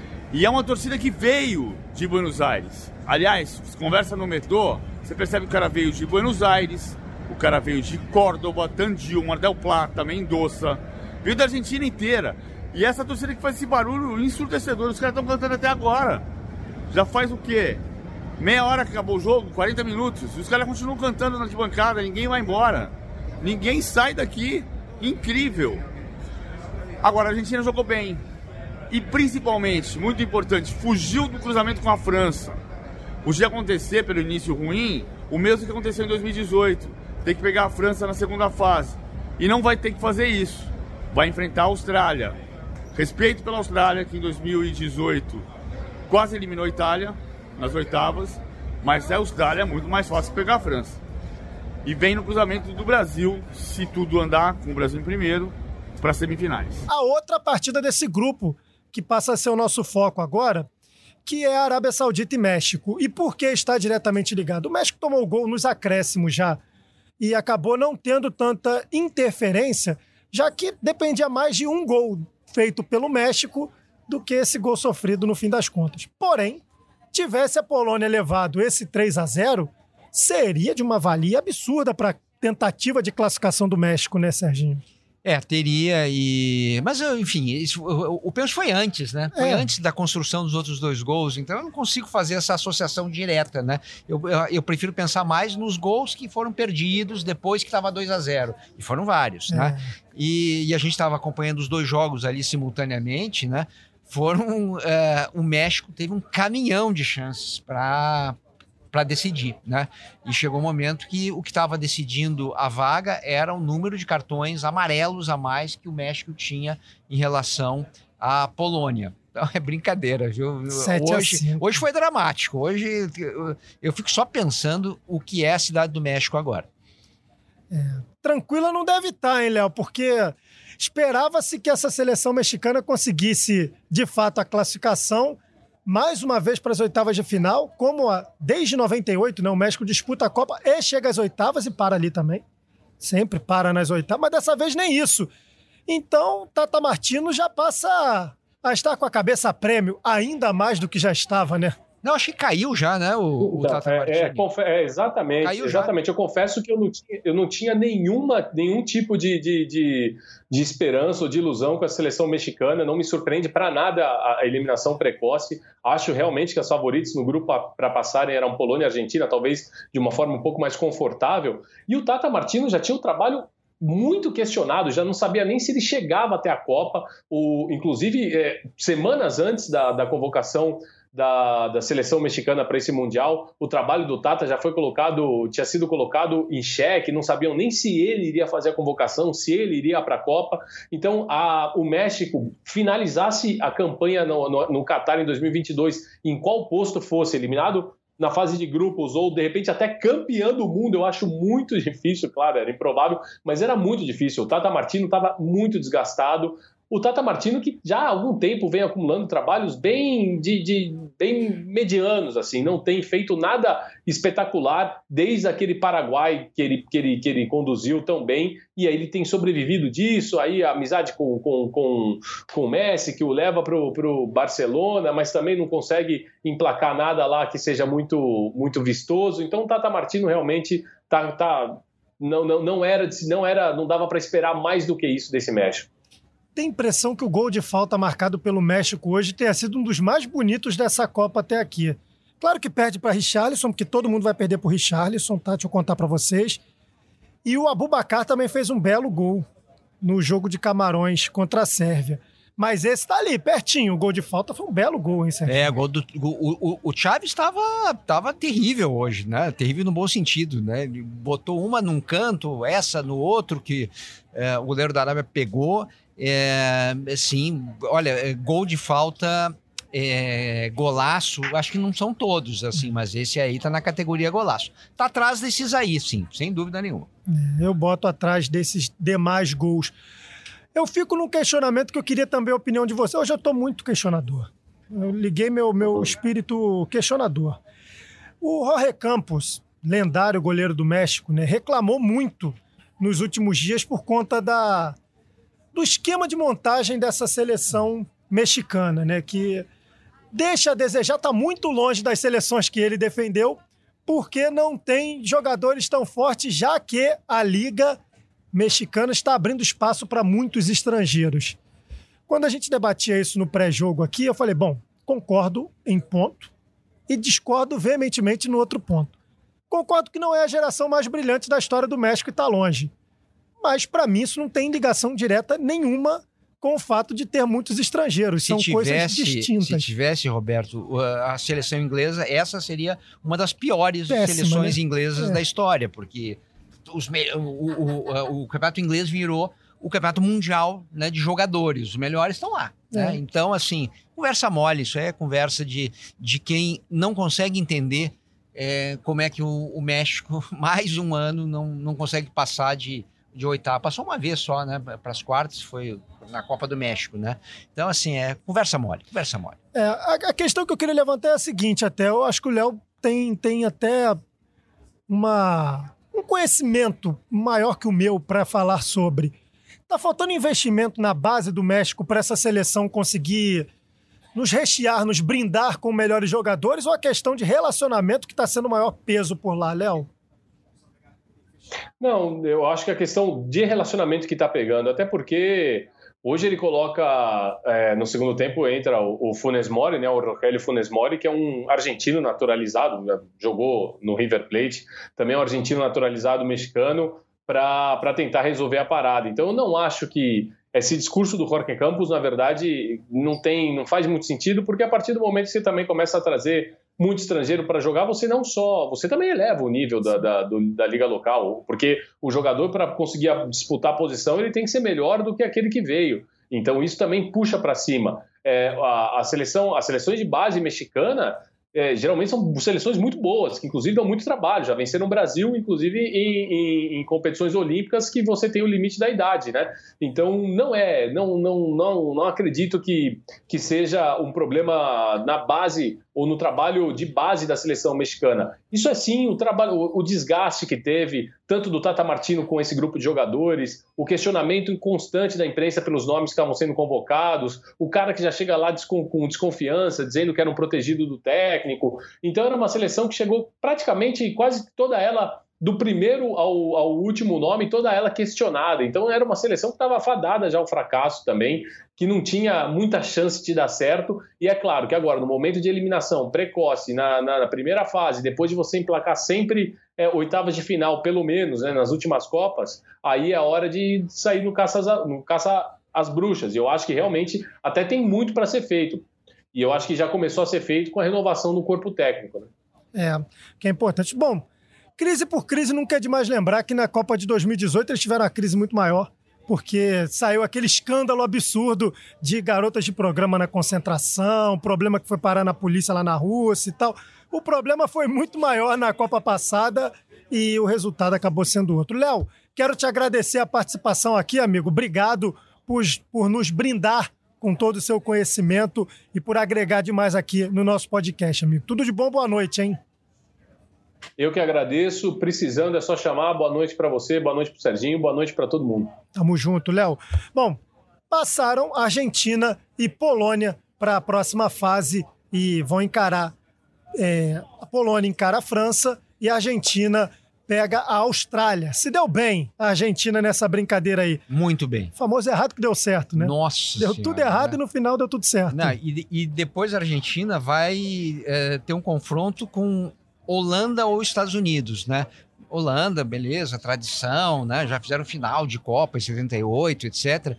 e é uma torcida que veio de Buenos Aires. Aliás, se conversa no metrô, você percebe que o cara veio de Buenos Aires, o cara veio de Córdoba, Tandil, Mar del Plata, Mendoza, veio da Argentina inteira. E essa torcida que faz esse barulho ensurdecedor, os caras estão cantando até agora. Já faz o quê? Meia hora que acabou o jogo, quarenta minutos. E os caras continuam cantando na arquibancada, ninguém vai embora. Ninguém sai daqui. Incrível. Agora, a Argentina jogou bem. E principalmente, muito importante, fugiu do cruzamento com a França. Podia acontecer, pelo início ruim, o mesmo que aconteceu em dois mil e dezoito. Tem que pegar a França na segunda fase. E não vai ter que fazer isso. Vai enfrentar a Austrália. Respeito pela Austrália, que em dois mil e dezoito quase eliminou a Itália nas oitavas, mas a Austrália é muito mais fácil pegar a França. E vem no cruzamento do Brasil, se tudo andar com o Brasil em primeiro, para as semifinais. A outra partida desse grupo, que passa a ser o nosso foco agora, que é a Arábia Saudita e México. E por que está diretamente ligado? O México tomou o gol nos acréscimos já e acabou não tendo tanta interferência, já que dependia mais de um gol feito pelo México do que esse gol sofrido no fim das contas. Porém, tivesse a Polônia levado esse três a zero, seria de uma valia absurda para a tentativa de classificação do México, né, Serginho? É, teria e... Mas, enfim, isso, o, o pênalti foi antes, né? Foi é. antes da construção dos outros dois gols, então eu não consigo fazer essa associação direta, né? Eu, eu, eu prefiro pensar mais nos gols que foram perdidos depois que estava dois a zero. E foram vários, é. né? E, e a gente estava acompanhando os dois jogos ali simultaneamente, né? Foram... É, o México teve um caminhão de chances para... para decidir, né? E chegou um momento que o que estava decidindo a vaga era o número de cartões amarelos a mais que o México tinha em relação à Polônia. Então é brincadeira, viu? Hoje, hoje foi dramático. Hoje eu, eu fico só pensando o que é a cidade do México agora. É, tranquila não deve estar, hein, Léo? Porque esperava-se que essa seleção mexicana conseguisse, de fato, a classificação mais uma vez para as oitavas de final, como a, desde noventa e oito, né, o México disputa a Copa e chega às oitavas e para ali também. Sempre para nas oitavas, mas dessa vez nem isso. Então, Tata Martino já passa a, a estar com a cabeça a prêmio, ainda mais do que já estava, né? Não, acho que caiu já, né, o, o Tata Martino. É, é, é, exatamente, caiu exatamente. Já. Eu confesso que eu não tinha, eu não tinha nenhuma, nenhum tipo de, de, de, de esperança ou de ilusão com a seleção mexicana. Não me surpreende para nada a, a eliminação precoce. Acho realmente que as favoritas no grupo para passarem eram Polônia e Argentina, talvez de uma forma um pouco mais confortável. E o Tata Martino já tinha um trabalho muito questionado, já não sabia nem se ele chegava até a Copa. O, inclusive, é, semanas antes da, da convocação Da, da seleção mexicana para esse Mundial, o trabalho do Tata já foi colocado, tinha sido colocado em xeque, não sabiam nem se ele iria fazer a convocação, se ele iria para a Copa. Então, a, o México finalizasse a campanha no, no, no Catar em dois mil e vinte e dois, em qual posto fosse eliminado, na fase de grupos ou, de repente, até campeão do mundo, eu acho muito difícil, claro, era improvável, mas era muito difícil. O Tata Martino estava muito desgastado. O Tata Martino, que já há algum tempo vem acumulando trabalhos bem, de, de, bem medianos, assim, não tem feito nada espetacular desde aquele Paraguai que ele, que ele, que ele conduziu tão bem, e aí ele tem sobrevivido disso, aí a amizade com, com, com, com o Messi, que o leva para o Barcelona, mas também não consegue emplacar nada lá que seja muito, muito vistoso. Então o Tata Martino realmente tá, tá, não, não, não, era, não, era, não dava para esperar mais do que isso desse México. Tem a impressão que o gol de falta marcado pelo México hoje tenha sido um dos mais bonitos dessa Copa até aqui. Claro que perde para Richarlison, porque todo mundo vai perder por Richarlison, tá? Deixa eu contar para vocês. E o Aboubakar também fez um belo gol no jogo de Camarões contra a Sérvia. Mas esse tá ali, pertinho. O gol de falta foi um belo gol, hein, Sérgio? É, gol do, o, o, o Chaves estava tava terrível hoje, né? Terrível no bom sentido, né? Ele botou uma num canto, essa no outro, que é, o goleiro da Arábia pegou. É, assim, olha, gol de falta, é, golaço, acho que não são todos, assim, mas esse aí tá na categoria golaço. Tá atrás desses aí, sim, sem dúvida nenhuma. Eu boto atrás desses demais gols. Eu fico num questionamento que eu queria também a opinião de você. Hoje eu tô muito questionador. Eu liguei meu, meu espírito questionador. O Jorge Campos, lendário goleiro do México, né, reclamou muito nos últimos dias por conta da... do esquema de montagem dessa seleção mexicana, né, que deixa a desejar, está muito longe das seleções que ele defendeu, porque não tem jogadores tão fortes, já que a Liga Mexicana está abrindo espaço para muitos estrangeiros. Quando a gente debatia isso no pré-jogo aqui, eu falei, bom, concordo em ponto e discordo veementemente no outro ponto. Concordo que não é a geração mais brilhante da história do México e está longe. Mas, para mim, isso não tem ligação direta nenhuma com o fato de ter muitos estrangeiros. Se São tivesse, coisas distintas. Se tivesse, Roberto, a seleção inglesa, essa seria uma das piores Péssima, seleções né? inglesas é. da história, porque os, o, o, o, o campeonato inglês virou o campeonato mundial, né, de jogadores. Os melhores estão lá. É. Né? Então, assim, conversa mole. Isso é conversa de, de quem não consegue entender é, como é que o, o México, mais um ano, não, não consegue passar de... de oitava, passou uma vez só, né, para as quartas, foi na Copa do México, né? Então, assim, é conversa mole, conversa mole. É, a, a questão que eu queria levantar é a seguinte, até, eu acho que o Léo tem, tem até uma, um conhecimento maior que o meu para falar sobre. Tá faltando investimento na base do México para essa seleção conseguir nos rechear, nos brindar com melhores jogadores ou a questão de relacionamento que está sendo o maior peso por lá, Léo? Não, eu acho que a questão de relacionamento que está pegando, até porque hoje ele coloca, é, no segundo tempo entra o, o Funes Mori, né, o Rogelio Funes Mori, que é um argentino naturalizado, né, jogou no River Plate, também é um argentino naturalizado mexicano, para tentar resolver a parada. Então eu não acho que esse discurso do Jorge Campos, na verdade, não, tem, não faz muito sentido, porque a partir do momento que você também começa a trazer muito estrangeiro para jogar, você não só, você também eleva o nível da, da, do, da liga local, porque o jogador, para conseguir disputar a posição, ele tem que ser melhor do que aquele que veio. Então isso também puxa para cima. É, a, a seleção, as seleções de base mexicana, é, geralmente são seleções muito boas, que inclusive dão muito trabalho, já venceram o Brasil, inclusive em, em, em competições olímpicas que você tem o limite da idade, né? Então não é, não, não, não, não acredito que, que seja um problema na base ou no trabalho de base da seleção mexicana. Isso é sim o trabalho, o, o desgaste que teve, tanto do Tata Martino com esse grupo de jogadores, o questionamento constante da imprensa pelos nomes que estavam sendo convocados, o cara que já chega lá descon, com desconfiança, dizendo que era um protegido do técnico. Então era uma seleção que chegou praticamente quase toda ela, do primeiro ao, ao último nome, toda ela questionada. Então era uma seleção que estava fadada já ao fracasso também, que não tinha muita chance de dar certo. E é claro que agora, no momento de eliminação precoce, na, na, na primeira fase, depois de você emplacar sempre é, oitavas de final, pelo menos, né, nas últimas Copas, aí é a hora de sair no caça, no caça às bruxas. E eu acho que realmente até tem muito para ser feito. E eu acho que já começou a ser feito com a renovação do corpo técnico, né? É, que é importante. Bom, crise por crise, nunca é demais lembrar que na Copa de dois mil e dezoito eles tiveram uma crise muito maior, porque saiu aquele escândalo absurdo de garotas de programa na concentração, problema que foi parar na polícia lá na Rússia e tal. O problema foi muito maior na Copa passada e o resultado acabou sendo outro. Léo, quero te agradecer a participação aqui, amigo. Obrigado por, por nos brindar com todo o seu conhecimento e por agregar demais aqui no nosso podcast, amigo. Tudo de bom, boa noite, hein? Eu que agradeço. Precisando é só chamar. Boa noite para você, boa noite para o Serginho, boa noite para todo mundo. Tamo junto, Léo. Bom, passaram Argentina e Polônia para a próxima fase e vão encarar... É, a Polônia encara a França e a Argentina pega a Austrália. Se deu bem a Argentina nessa brincadeira aí. Muito bem. O famoso errado que deu certo, né? Nossa Deu senhora, tudo errado, né? E no final deu tudo certo. Não, e, e depois a Argentina vai é, ter um confronto com Holanda ou Estados Unidos, né? Holanda, beleza, tradição, né? Já fizeram final de Copa em setenta e oito, etcétera.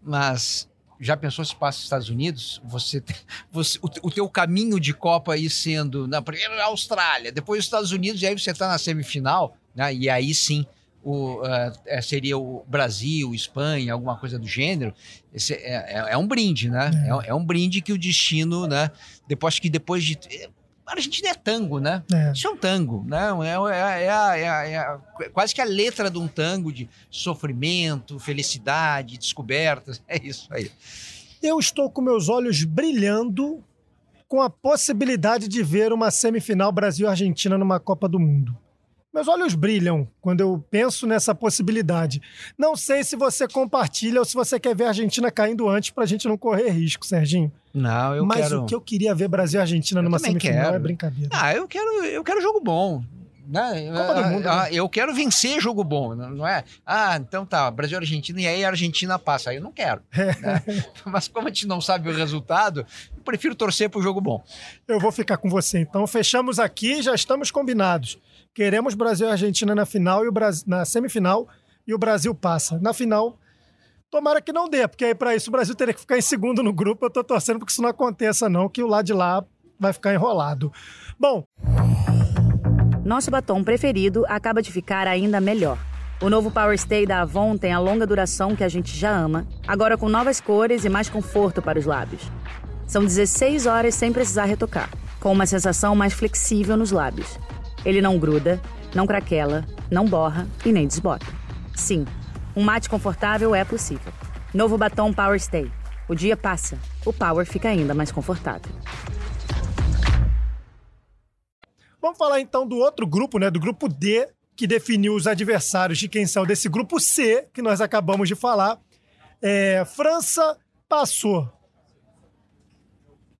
Mas já pensou se passa os Estados Unidos? Você, você, o, o teu caminho de Copa aí sendo na primeira a Austrália, depois os Estados Unidos, e aí você está na semifinal, né? E aí sim o, uh, seria o Brasil, Espanha, alguma coisa do gênero. Esse é, é, é um brinde, né? É. É, é um brinde que o destino, né? Depois que depois de... A Argentina é tango, né? É. Isso é um tango, né? É, é, é, é, é quase que a letra de um tango de sofrimento, felicidade, descobertas. É isso aí. Eu estou com meus olhos brilhando com a possibilidade de ver uma semifinal Brasil-Argentina numa Copa do Mundo. Meus olhos brilham quando eu penso nessa possibilidade. Não sei se você compartilha ou se você quer ver a Argentina caindo antes pra gente não correr risco, Serginho. Não, eu Mas quero... o que eu queria ver Brasil e Argentina eu numa semifinal quero. É brincadeira. Ah, eu quero, eu quero jogo bom. Né? Copa do Mundo, né? Eu quero vencer jogo bom, não é? Ah, então tá, Brasil e Argentina, e aí a Argentina passa. Aí eu não quero. Né? Mas como a gente não sabe o resultado, eu prefiro torcer pro jogo bom. Eu vou ficar com você. Então fechamos aqui, já estamos combinados. Queremos Brasil e Argentina na final e o Brasil, na semifinal, e o Brasil passa. Na final, tomara que não dê, porque aí para isso o Brasil teria que ficar em segundo no grupo. Eu tô torcendo porque isso não aconteça não, que o lado de lá vai ficar enrolado. Bom... Nosso batom preferido acaba de ficar ainda melhor. O novo Power Stay da Avon tem a longa duração que a gente já ama, agora com novas cores e mais conforto para os lábios. São dezesseis horas sem precisar retocar, com uma sensação mais flexível nos lábios. Ele não gruda, não craquela, não borra e nem desbota. Sim, um mate confortável é possível. Novo batom Power Stay. O dia passa, o Power fica ainda mais confortável. Vamos falar então do outro grupo, né? Do grupo D, que definiu os adversários de quem são desse grupo C, que nós acabamos de falar. É, França passou.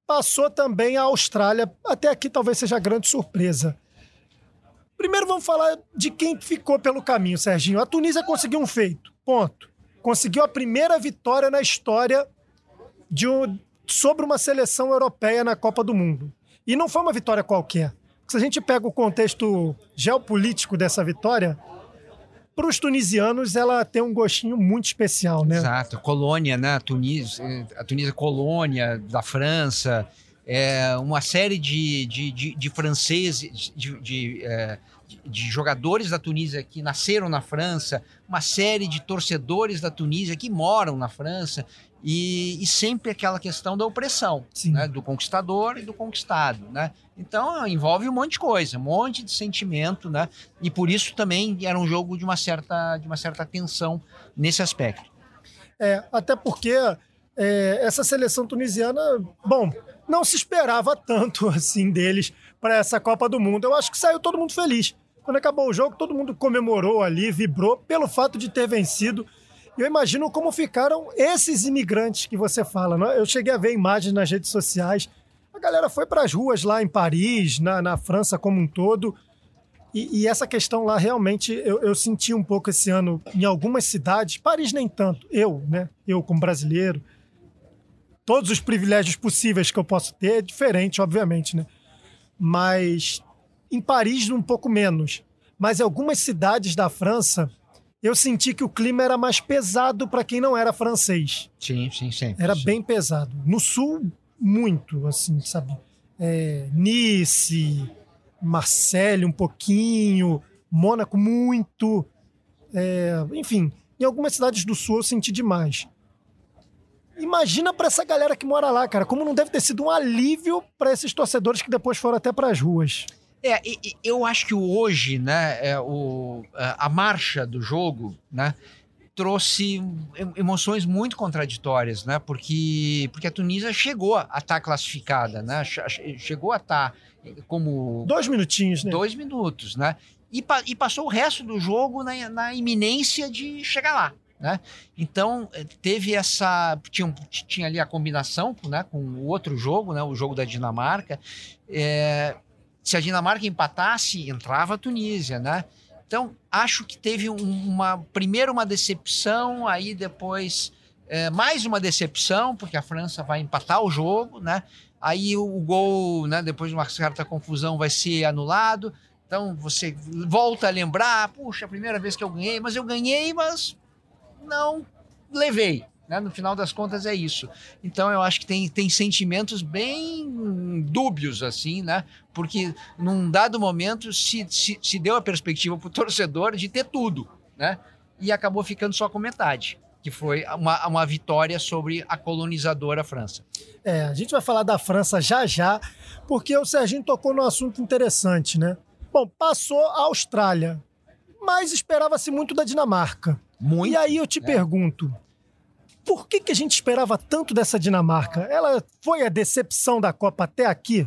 passou também a Austrália. Até aqui talvez seja a grande surpresa. Primeiro vamos falar de quem ficou pelo caminho, Serginho. A Tunísia conseguiu um feito, ponto. Conseguiu a primeira vitória na história de um, sobre uma seleção europeia na Copa do Mundo. E não foi uma vitória qualquer. Se a gente pega o contexto geopolítico dessa vitória, para os tunisianos ela tem um gostinho muito especial, né? Exato. Colônia, né? A Tunísia, a Tunísia é colônia da França. É uma série de, de, de, de franceses, de, de, é, de jogadores da Tunísia que nasceram na França, uma série de torcedores da Tunísia que moram na França, e, e sempre aquela questão da opressão, né, do conquistador e do conquistado, né? Então envolve um monte de coisa, um monte de sentimento, né? E por isso também era um jogo de uma certa, de uma certa tensão nesse aspecto. É, até porque é, essa seleção tunisiana, bom, não se esperava tanto assim deles para essa Copa do Mundo. Eu acho que saiu todo mundo feliz. Quando acabou o jogo, todo mundo comemorou ali, vibrou pelo fato de ter vencido. E eu imagino como ficaram esses imigrantes que você fala, né? Eu cheguei a ver imagens nas redes sociais. A galera foi para as ruas lá em Paris, na, na França como um todo. E, e essa questão lá, realmente, eu, eu senti um pouco esse ano em algumas cidades. Paris nem tanto. Eu, né? Eu como brasileiro. Todos os privilégios possíveis que eu posso ter, é diferente, obviamente, né? Mas em Paris, um pouco menos. Mas em algumas cidades da França, eu senti que o clima era mais pesado para quem não era francês. Sim, sim, sim. Era sim. bem pesado. No sul, muito, assim, sabe? É, Nice, Marseille um pouquinho, Mônaco muito. É, enfim, em algumas cidades do sul eu senti demais. Imagina para essa galera que mora lá, cara, como não deve ter sido um alívio para esses torcedores que depois foram até para as ruas. É, eu acho que hoje, né, é, o, a marcha do jogo, né, trouxe emoções muito contraditórias, né, porque, porque a Tunísia chegou a estar classificada, né, chegou a estar como... Dois minutinhos, né? Dois minutos, né, e, e passou o resto do jogo na, na iminência de chegar lá. Né? Então teve essa tinha, tinha ali a combinação, né, com o outro jogo, né, o jogo da Dinamarca. É, se a Dinamarca empatasse, entrava a Tunísia, né? Então acho que teve uma primeiro uma decepção, aí depois é, mais uma decepção, porque a França vai empatar o jogo, né? Aí o, o gol, né, depois de uma certa confusão, vai ser anulado. Então você volta a lembrar, puxa, a primeira vez que eu ganhei, mas eu ganhei, mas não levei, né? No final das contas é isso. Então eu acho que tem, tem sentimentos bem dúbios, assim, né? Porque num dado momento se, se, se deu a perspectiva para o torcedor de ter tudo, né? E acabou ficando só com metade, que foi uma, uma vitória sobre a colonizadora França. É, a gente vai falar da França já já, porque o Serginho tocou num assunto interessante, né? Bom, passou a Austrália, mas esperava-se muito da Dinamarca. Muito, e aí eu te né? pergunto, por que, que a gente esperava tanto dessa Dinamarca? Ela foi a decepção da Copa até aqui?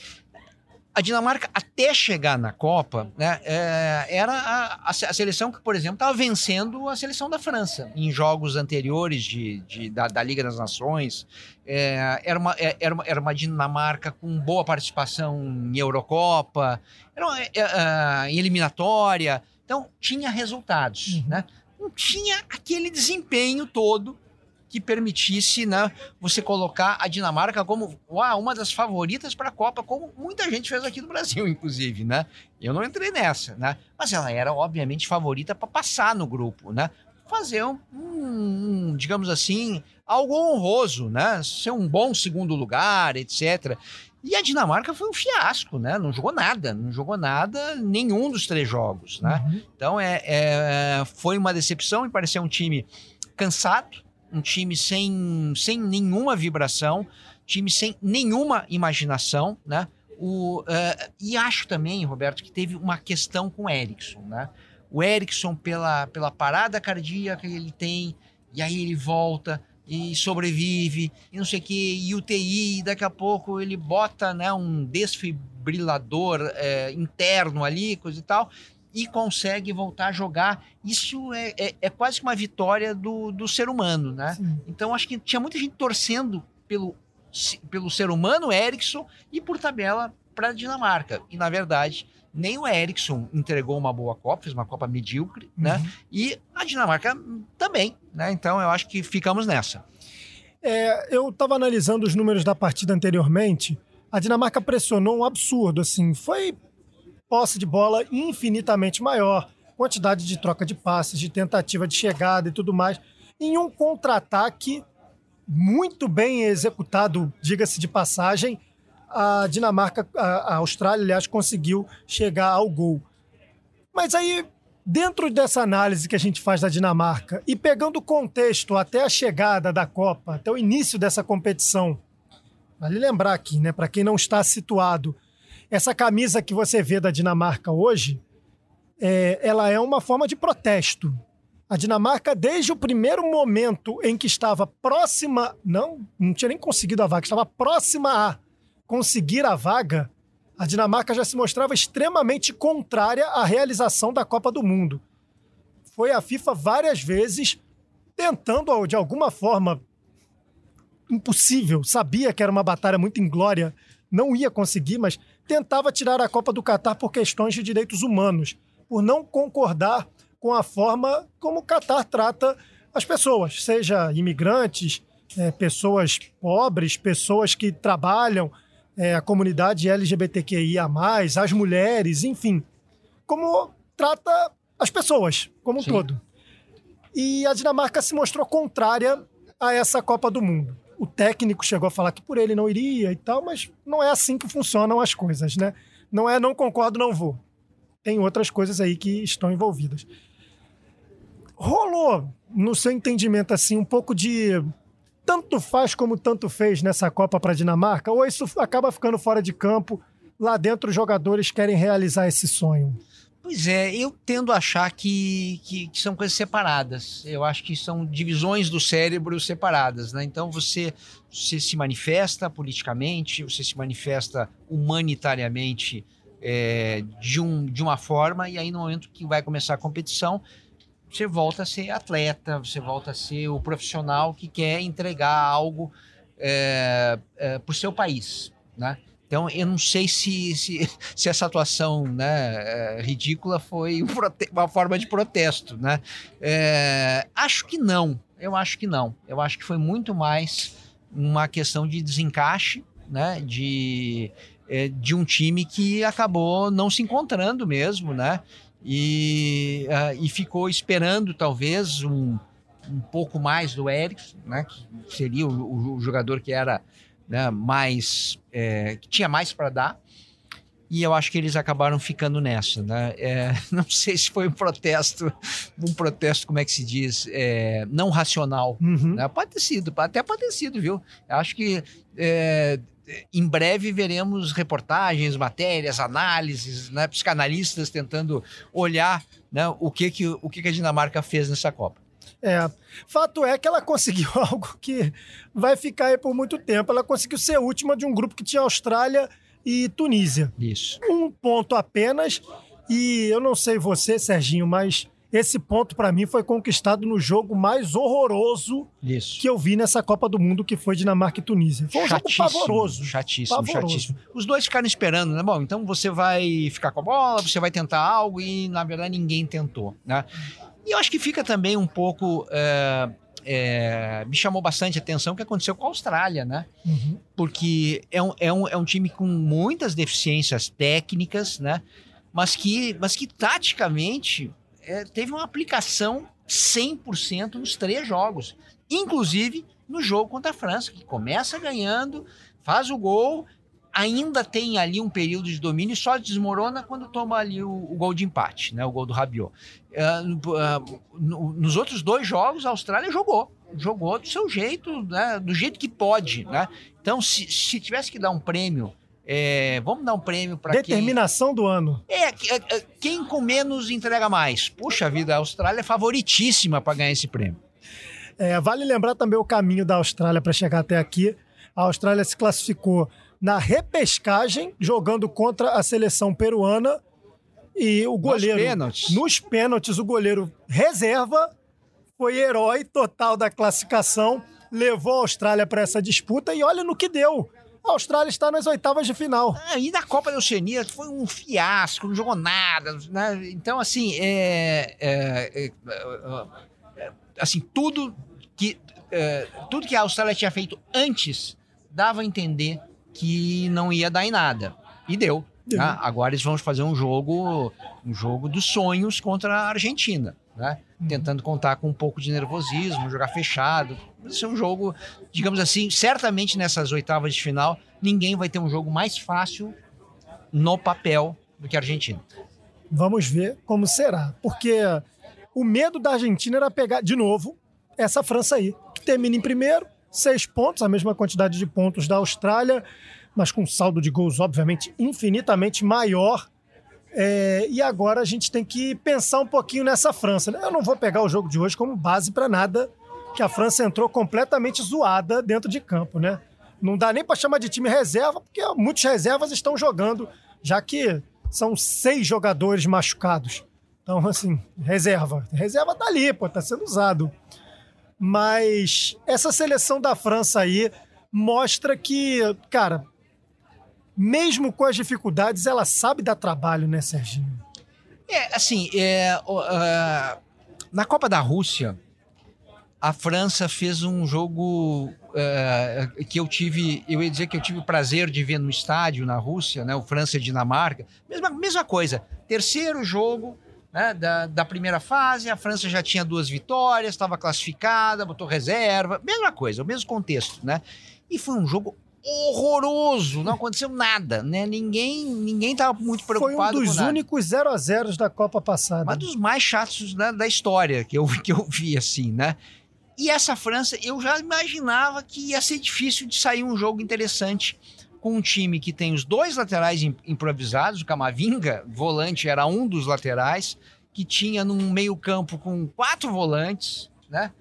A Dinamarca, até chegar na Copa, né, é, era a, a seleção que, por exemplo, estava vencendo a seleção da França em jogos anteriores de, de, da, da Liga das Nações. É, era, uma, era, uma, era uma Dinamarca com boa participação em Eurocopa, era uma, é, em eliminatória. Então, tinha resultados, uhum. né? Não tinha aquele desempenho todo que permitisse, né, você colocar a Dinamarca como uau, uma das favoritas para a Copa, como muita gente fez aqui no Brasil, inclusive, né? Eu não entrei nessa, né? Mas ela era, obviamente, favorita para passar no grupo, né? Fazer um, um, digamos assim, algo honroso, né? Ser um bom segundo lugar, etcétera. E a Dinamarca foi um fiasco, né? Não jogou nada, não jogou nada nenhum dos três jogos, né? Uhum. Então é, é, foi uma decepção, me pareceu um time cansado, um time sem, sem nenhuma vibração, time sem nenhuma imaginação, né? O, uh, e acho também, Roberto, que teve uma questão com o Eriksen, né? O Eriksen, pela, pela parada cardíaca que ele tem, e aí ele volta e sobrevive, e não sei o que, e U T I, e daqui a pouco ele bota, né, um desfibrilador é, interno ali, coisa e tal, e consegue voltar a jogar. Isso é, é, é quase que uma vitória do, do ser humano, né? Sim. Então acho que tinha muita gente torcendo pelo pelo ser humano Eriksson e por tabela para a Dinamarca. E, na verdade, nem o Eriksson entregou uma boa Copa, fez uma Copa medíocre, uhum. né? E a Dinamarca também, né? Então, eu acho que ficamos nessa. É, eu estava analisando os números da partida anteriormente. A Dinamarca pressionou um absurdo, assim. Foi posse de bola infinitamente maior, quantidade de troca de passes, de tentativa de chegada e tudo mais, em um contra-ataque muito bem executado, diga-se de passagem. A Dinamarca, a Austrália, aliás, conseguiu chegar ao gol. Mas aí, dentro dessa análise que a gente faz da Dinamarca e pegando o contexto até a chegada da Copa, até o início dessa competição, vale lembrar aqui, né, para quem não está situado, essa camisa que você vê da Dinamarca hoje, é, ela é uma forma de protesto. A Dinamarca, desde o primeiro momento em que estava próxima, não, não tinha nem conseguido a vaga, estava próxima a conseguir a vaga, a Dinamarca já se mostrava extremamente contrária à realização da Copa do Mundo. Foi a FIFA várias vezes tentando, de alguma forma, impossível, sabia que era uma batalha muito inglória, não ia conseguir, mas tentava tirar a Copa do Catar por questões de direitos humanos, por não concordar com a forma como o Catar trata as pessoas, seja imigrantes, é, pessoas pobres, pessoas que trabalham, é, a comunidade L G B T Q I A mais, as mulheres, enfim, como trata as pessoas como um todo. E a Dinamarca se mostrou contrária a essa Copa do Mundo. O técnico chegou a falar que por ele não iria e tal, mas não é assim que funcionam as coisas, né? Não é não concordo, não vou. Tem outras coisas aí que estão envolvidas. Rolou, no seu entendimento, assim, um pouco de tanto faz como tanto fez nessa Copa para a Dinamarca? Ou isso acaba ficando fora de campo, lá dentro os jogadores querem realizar esse sonho? Pois é, eu tendo a achar que, que, que são coisas separadas. Eu acho que são divisões do cérebro separadas, né? Então você, você se manifesta politicamente, você se manifesta humanitariamente é, de, um, de uma forma, e aí no momento que vai começar a competição, você volta a ser atleta, você volta a ser o profissional que quer entregar algo é, é, para o seu país, né? Então, eu não sei se, se, se essa atuação, né, é, ridícula foi uma forma de protesto, né? É, acho que não, eu acho que não. Eu acho que foi muito mais uma questão de desencaixe, né, de, é, de um time que acabou não se encontrando mesmo, né? E, uh, e ficou esperando, talvez, um, um pouco mais do Eriksson, né, que seria o, o jogador que era... Né, mais, é, que tinha mais para dar, e eu acho que eles acabaram ficando nessa, né? É, não sei se foi um protesto, um protesto, como é que se diz, é, não racional, uhum. né? Pode ter sido, até pode ter sido, viu? Eu acho que é, em breve veremos reportagens, matérias, análises, né, psicanalistas tentando olhar, né, o, que, que, o que, que a Dinamarca fez nessa Copa. É, fato é que ela conseguiu algo que vai ficar aí por muito tempo. Ela conseguiu ser a última de um grupo que tinha Austrália e Tunísia. Isso. Um ponto apenas, e eu não sei você, Serginho, mas esse ponto para mim foi conquistado no jogo mais horroroso Isso. que eu vi nessa Copa do Mundo, que foi Dinamarca e Tunísia. Foi um chatíssimo, jogo pavoroso. Chatíssimo, pavoroso. chatíssimo. Os dois ficaram esperando, né? Bom, então você vai ficar com a bola, você vai tentar algo, e na verdade ninguém tentou, né? E eu acho que fica também um pouco... É, é, me chamou bastante a atenção o que aconteceu com a Austrália, né? Uhum. Porque é um, é, um, é um time com muitas deficiências técnicas, né? Mas que, mas que taticamente é, teve uma aplicação cem por cento nos três jogos. Inclusive no jogo contra a França, que começa ganhando, faz o gol... ainda tem ali um período de domínio e só desmorona quando toma ali o, o gol de empate, né? O gol do Rabiot. Uh, uh, no, nos outros dois jogos, a Austrália jogou. Jogou do seu jeito, né? Do jeito que pode, né? Então, se, se tivesse que dar um prêmio, é, vamos dar um prêmio para quem... Determinação do ano. É, é, quem com menos entrega mais. Puxa vida, a Austrália é favoritíssima para ganhar esse prêmio. É, vale lembrar também o caminho da Austrália para chegar até aqui. A Austrália se classificou na repescagem, jogando contra a seleção peruana, e o goleiro... Nos pênaltis. Nos pênaltis, o goleiro reserva foi herói total da classificação, levou a Austrália para essa disputa e olha no que deu. A Austrália está nas oitavas de final. Ah, e na Copa da Oceania foi um fiasco, não jogou nada, né? Então, assim, é, é, é, é, assim tudo, que, é, tudo que a Austrália tinha feito antes dava a entender que não ia dar em nada. E deu. Né? Agora eles vão fazer um jogo, um jogo dos sonhos contra a Argentina, né? Tentando contar com um pouco de nervosismo, jogar fechado. Vai ser um jogo, digamos assim, certamente nessas oitavas de final, ninguém vai ter um jogo mais fácil no papel do que a Argentina. Vamos ver como será, porque o medo da Argentina era pegar, de novo, essa França aí, que termina em primeiro, seis pontos, a mesma quantidade de pontos da Austrália, mas com um saldo de gols, obviamente, infinitamente maior. É, e agora a gente tem que pensar um pouquinho nessa França, né? Eu não vou pegar o jogo de hoje como base para nada, que a França entrou completamente zoada dentro de campo, né? Não dá nem para chamar de time reserva, porque muitos reservas estão jogando, já que são seis jogadores machucados. Então, assim, reserva. Reserva tá ali, pô, tá sendo usado. Mas essa seleção da França aí mostra que, cara, mesmo com as dificuldades, ela sabe dar trabalho, né, Serginho? É, assim, é, uh, na Copa da Rússia, a França fez um jogo uh, que eu tive, eu ia dizer que eu tive o prazer de ver no estádio na Rússia, né, o França e Dinamarca, mesma, mesma coisa, terceiro jogo, né, da, da primeira fase, a França já tinha duas vitórias, estava classificada, botou reserva, mesma coisa, o mesmo contexto, né, e foi um jogo horroroso, não aconteceu nada, né? Ninguém ninguém estava muito preocupado com nada. Foi um dos únicos zero a zero da Copa passada. Mas dos mais chatos, né, da história que eu, que eu vi, assim, né? E essa França, eu já imaginava que ia ser difícil de sair um jogo interessante com um time que tem os dois laterais improvisados, o Camavinga, volante, era um dos laterais, que tinha num meio campo com quatro volantes, né?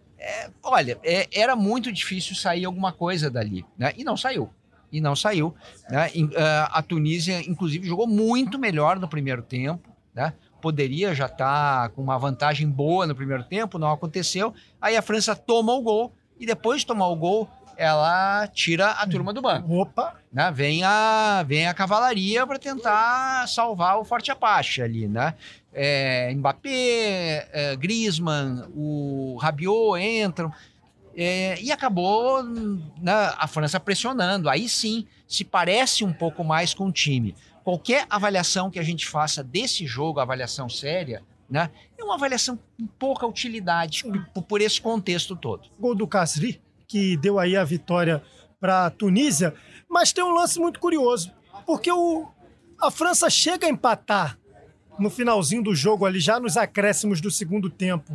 É, olha, é, era muito difícil sair alguma coisa dali, né? E não saiu, e não saiu, né? E, uh, a Tunísia, inclusive, jogou muito melhor no primeiro tempo, né? Poderia já estar tá com uma vantagem boa no primeiro tempo, não aconteceu. Aí a França toma o gol, e depois de tomar o gol, ela tira a turma do banco. Opa! Né? Vem, a, vem a cavalaria para tentar salvar o Forte Apache ali, né? É, Mbappé, é, Griezmann, o Rabiot entram, é, e acabou, né, a França pressionando. Aí sim, se parece um pouco mais com o time. Qualquer avaliação que a gente faça desse jogo, avaliação séria, né, é uma avaliação com pouca utilidade por, por esse contexto todo. Gol do Kasri, que deu aí a vitória para a Tunísia, mas tem um lance muito curioso, porque o, a França chega a empatar no finalzinho do jogo ali, já nos acréscimos do segundo tempo.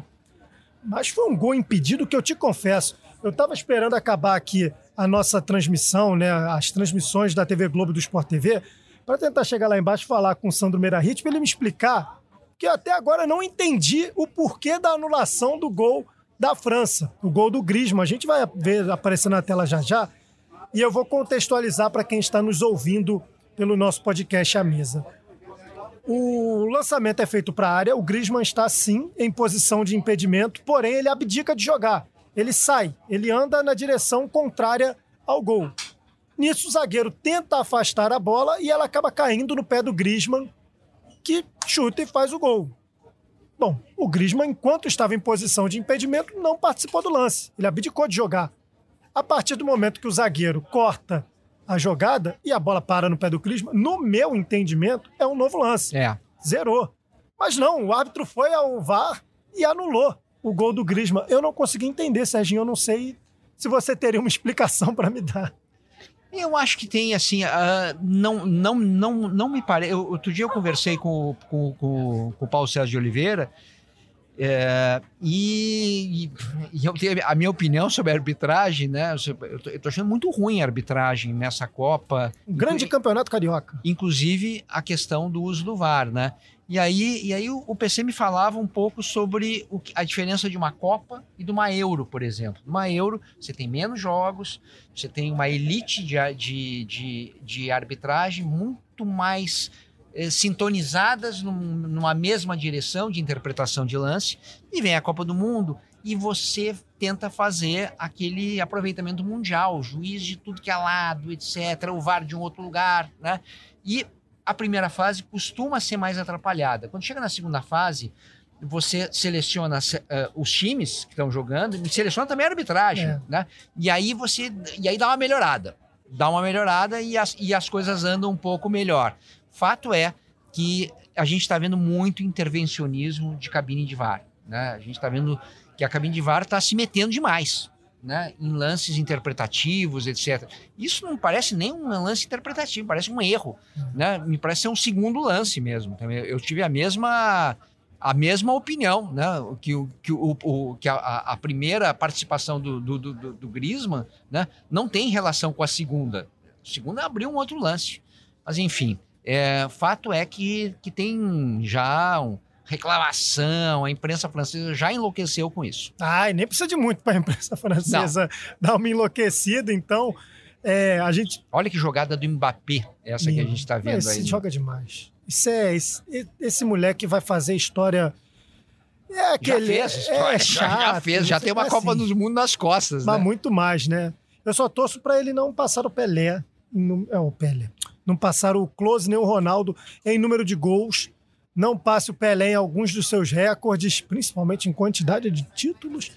Mas foi um gol impedido que eu te confesso. Eu estava esperando acabar aqui a nossa transmissão, né, as transmissões da T V Globo e do Sport T V, para tentar chegar lá embaixo e falar com o Sandro Meirahit, para ele me explicar, que até agora não entendi o porquê da anulação do gol da França, o gol do Griezmann. A gente vai ver aparecer na tela já já, e eu vou contextualizar para quem está nos ouvindo pelo nosso podcast à mesa. O lançamento é feito para a área, o Griezmann está sim em posição de impedimento, porém ele abdica de jogar. Ele sai, ele anda na direção contrária ao gol. Nisso o zagueiro tenta afastar a bola e ela acaba caindo no pé do Griezmann, que chuta e faz o gol. Bom, o Griezmann, enquanto estava em posição de impedimento, não participou do lance. Ele abdicou de jogar. A partir do momento que o zagueiro corta a jogada e a bola para no pé do Griezmann, no meu entendimento, é um novo lance. É. Zerou. Mas não, o árbitro foi ao V A R e anulou o gol do Griezmann. Eu não consegui entender, Serginho, eu não sei se você teria uma explicação para me dar. Eu acho que tem, assim, uh, não, não, não, não me parece... Outro dia eu conversei com, com, com, com o Paulo César de Oliveira, é, e, e eu tenho a minha opinião sobre a arbitragem, né? Eu tô, eu tô achando muito ruim a arbitragem nessa Copa. Um grande Inclu- campeonato carioca. Inclusive a questão do uso do V A R, né? E aí, e aí o, o P C me falava um pouco sobre o, a diferença de uma Copa e de uma Euro, por exemplo. Numa Euro, você tem menos jogos, você tem uma elite de, de, de, de arbitragem muito mais eh, sintonizadas num, numa mesma direção de interpretação de lance, e vem a Copa do Mundo, e você tenta fazer aquele aproveitamento mundial, juiz de tudo que é lado, etcétera, o V A R de um outro lugar, né? E a primeira fase costuma ser mais atrapalhada. Quando chega na segunda fase, você seleciona uh, os times que estão jogando e seleciona também a arbitragem, é. né? E aí você e aí dá uma melhorada. Dá uma melhorada e as, e as coisas andam um pouco melhor. Fato é que a gente está vendo muito intervencionismo de cabine de V A R, né? A gente está vendo que a cabine de V A R está se metendo demais, né? Em lances interpretativos, etcétera. Isso não parece nem um lance interpretativo, parece um erro, né? Me parece ser um segundo lance mesmo. Eu tive a mesma... a mesma opinião, né? Que, que, o, o, que a, a primeira participação do, do, do, do Griezmann, né? Não tem relação com a segunda. A segunda abriu um outro lance. Mas, enfim, é, fato é que, que tem já um, reclamação, a imprensa francesa já enlouqueceu com isso. Ah, e nem precisa de muito para a imprensa francesa Não. dar uma enlouquecida, então... É, a gente... Olha que jogada do Mbappé, essa Lindo. que a gente está vendo esse aí. Esse joga demais. Isso é, esse, esse moleque vai fazer história. É aquele. Já fez história, é chato, já fez, já tem uma Copa assim, do Mundo nas costas, mas né? muito mais, né? Eu só torço para ele não passar o Pelé. No, é o Pelé. Não passar o Klose nem o Ronaldo em número de gols. Não passe o Pelé em alguns dos seus recordes, principalmente em quantidade de títulos.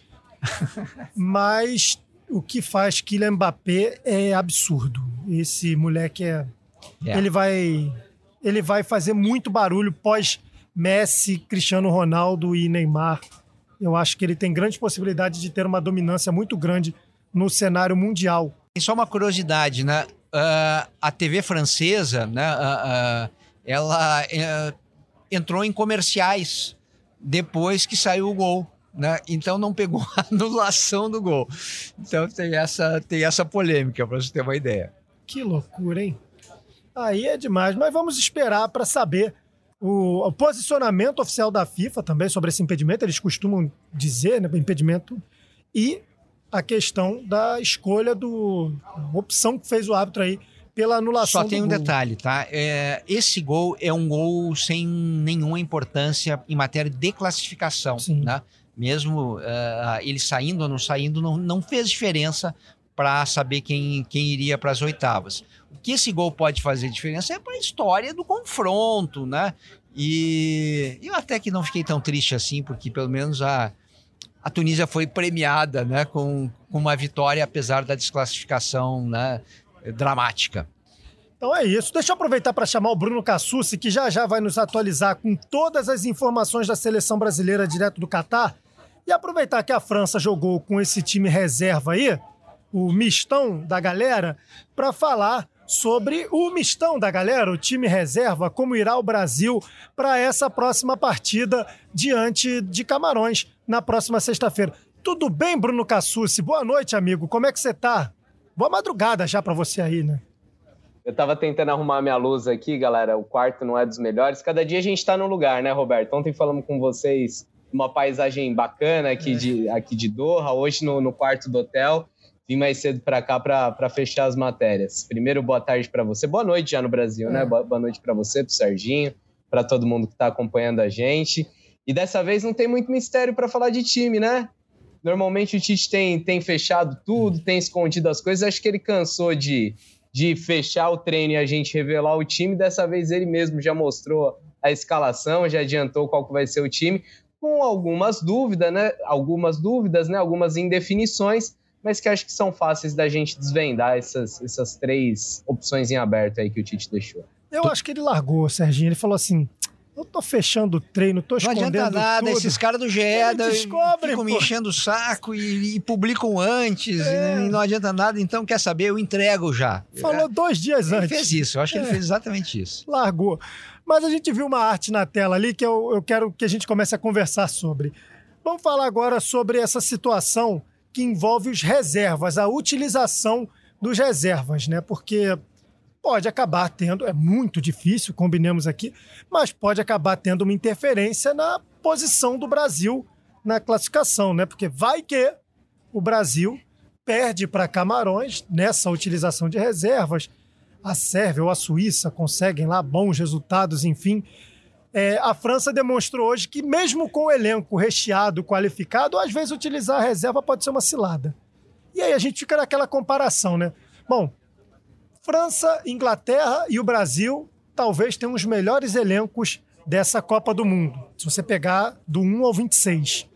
Mas o que faz Kylian Mbappé é absurdo. Esse moleque é. é. Ele vai. Ele vai fazer muito barulho pós Messi, Cristiano Ronaldo e Neymar. Eu acho que ele tem grandes possibilidades de ter uma dominância muito grande no cenário mundial. E só uma curiosidade, né? Uh, a T V francesa, né? Uh, uh, ela uh, entrou em comerciais depois que saiu o gol, né? Então não pegou a anulação do gol. Então tem essa, tem essa polêmica, para você ter uma ideia. Que loucura, hein? Aí é demais, mas vamos esperar para saber o, o posicionamento oficial da FIFA também sobre esse impedimento. Eles costumam dizer, né, impedimento, e a questão da escolha do a opção que fez o árbitro aí pela anulação. Só tem um gol. detalhe, tá? É, esse gol é um gol sem nenhuma importância em matéria de classificação, Sim. né? Mesmo uh, ele saindo ou não saindo, não, não fez diferença para saber quem, quem iria para as oitavas. O que esse gol pode fazer diferença é para a história do confronto, né? E eu até que não fiquei tão triste assim, porque pelo menos a, a Tunísia foi premiada, né, com, com uma vitória, apesar da desclassificação, né, dramática. Então é isso. Deixa eu aproveitar para chamar o Bruno Cassucci, que já já vai nos atualizar com todas as informações da seleção brasileira direto do Catar. E aproveitar que a França jogou com esse time reserva aí, o mistão da galera, para falar sobre o mistão da galera, o time reserva, como irá o Brasil para essa próxima partida diante de Camarões na próxima sexta-feira. Tudo bem, Bruno Cassucci? Boa noite, amigo. Como é que você tá? Boa madrugada já para você aí, né? Eu tava tentando arrumar minha luz aqui, galera. O quarto não é dos melhores. Cada dia a gente tá num lugar, né, Roberto? Ontem falamos com vocês uma paisagem bacana aqui, é. de, aqui de Doha, hoje no, no quarto do hotel. Vim mais cedo para cá para fechar as matérias. Primeiro, boa tarde para você. Boa noite já no Brasil, é. né? Boa, boa noite para você, para o Serginho, para todo mundo que está acompanhando a gente. E dessa vez não tem muito mistério para falar de time, né? Normalmente o Tite tem, tem fechado tudo, tem escondido as coisas. Acho que ele cansou de, de fechar o treino e a gente revelar o time. Dessa vez ele mesmo já mostrou a escalação, já adiantou qual que vai ser o time, com algumas dúvidas, né? Algumas dúvidas, né? Algumas indefinições, mas que acho que são fáceis da gente desvendar essas, essas três opções em aberto aí que o Tite deixou. Eu acho que ele largou, Serginho. Ele falou assim, eu tô fechando o treino, tô escondendo tudo. Não adianta nada, tudo. Esses caras do G E D descobrem, ficam me enchendo o saco e, e publicam antes, é. e não adianta nada, então quer saber, eu entrego já. Falou dois dias ele antes. Ele fez isso, eu acho que é. ele fez exatamente isso. Largou. Mas a gente viu uma arte na tela ali que eu, eu quero que a gente comece a conversar sobre. Vamos falar agora sobre essa situação que envolve os reservas, a utilização dos reservas, né? Porque pode acabar tendo, é muito difícil, combinemos aqui, mas pode acabar tendo uma interferência na posição do Brasil na classificação, né? Porque vai que o Brasil perde para Camarões nessa utilização de reservas, a Sérvia ou a Suíça conseguem lá bons resultados, enfim. É, a França demonstrou hoje que mesmo com o elenco recheado, qualificado, às vezes utilizar a reserva pode ser uma cilada. E aí a gente fica naquela comparação, né? Bom, França, Inglaterra e o Brasil talvez tenham os melhores elencos dessa Copa do Mundo, se você pegar do um ao vinte e seis.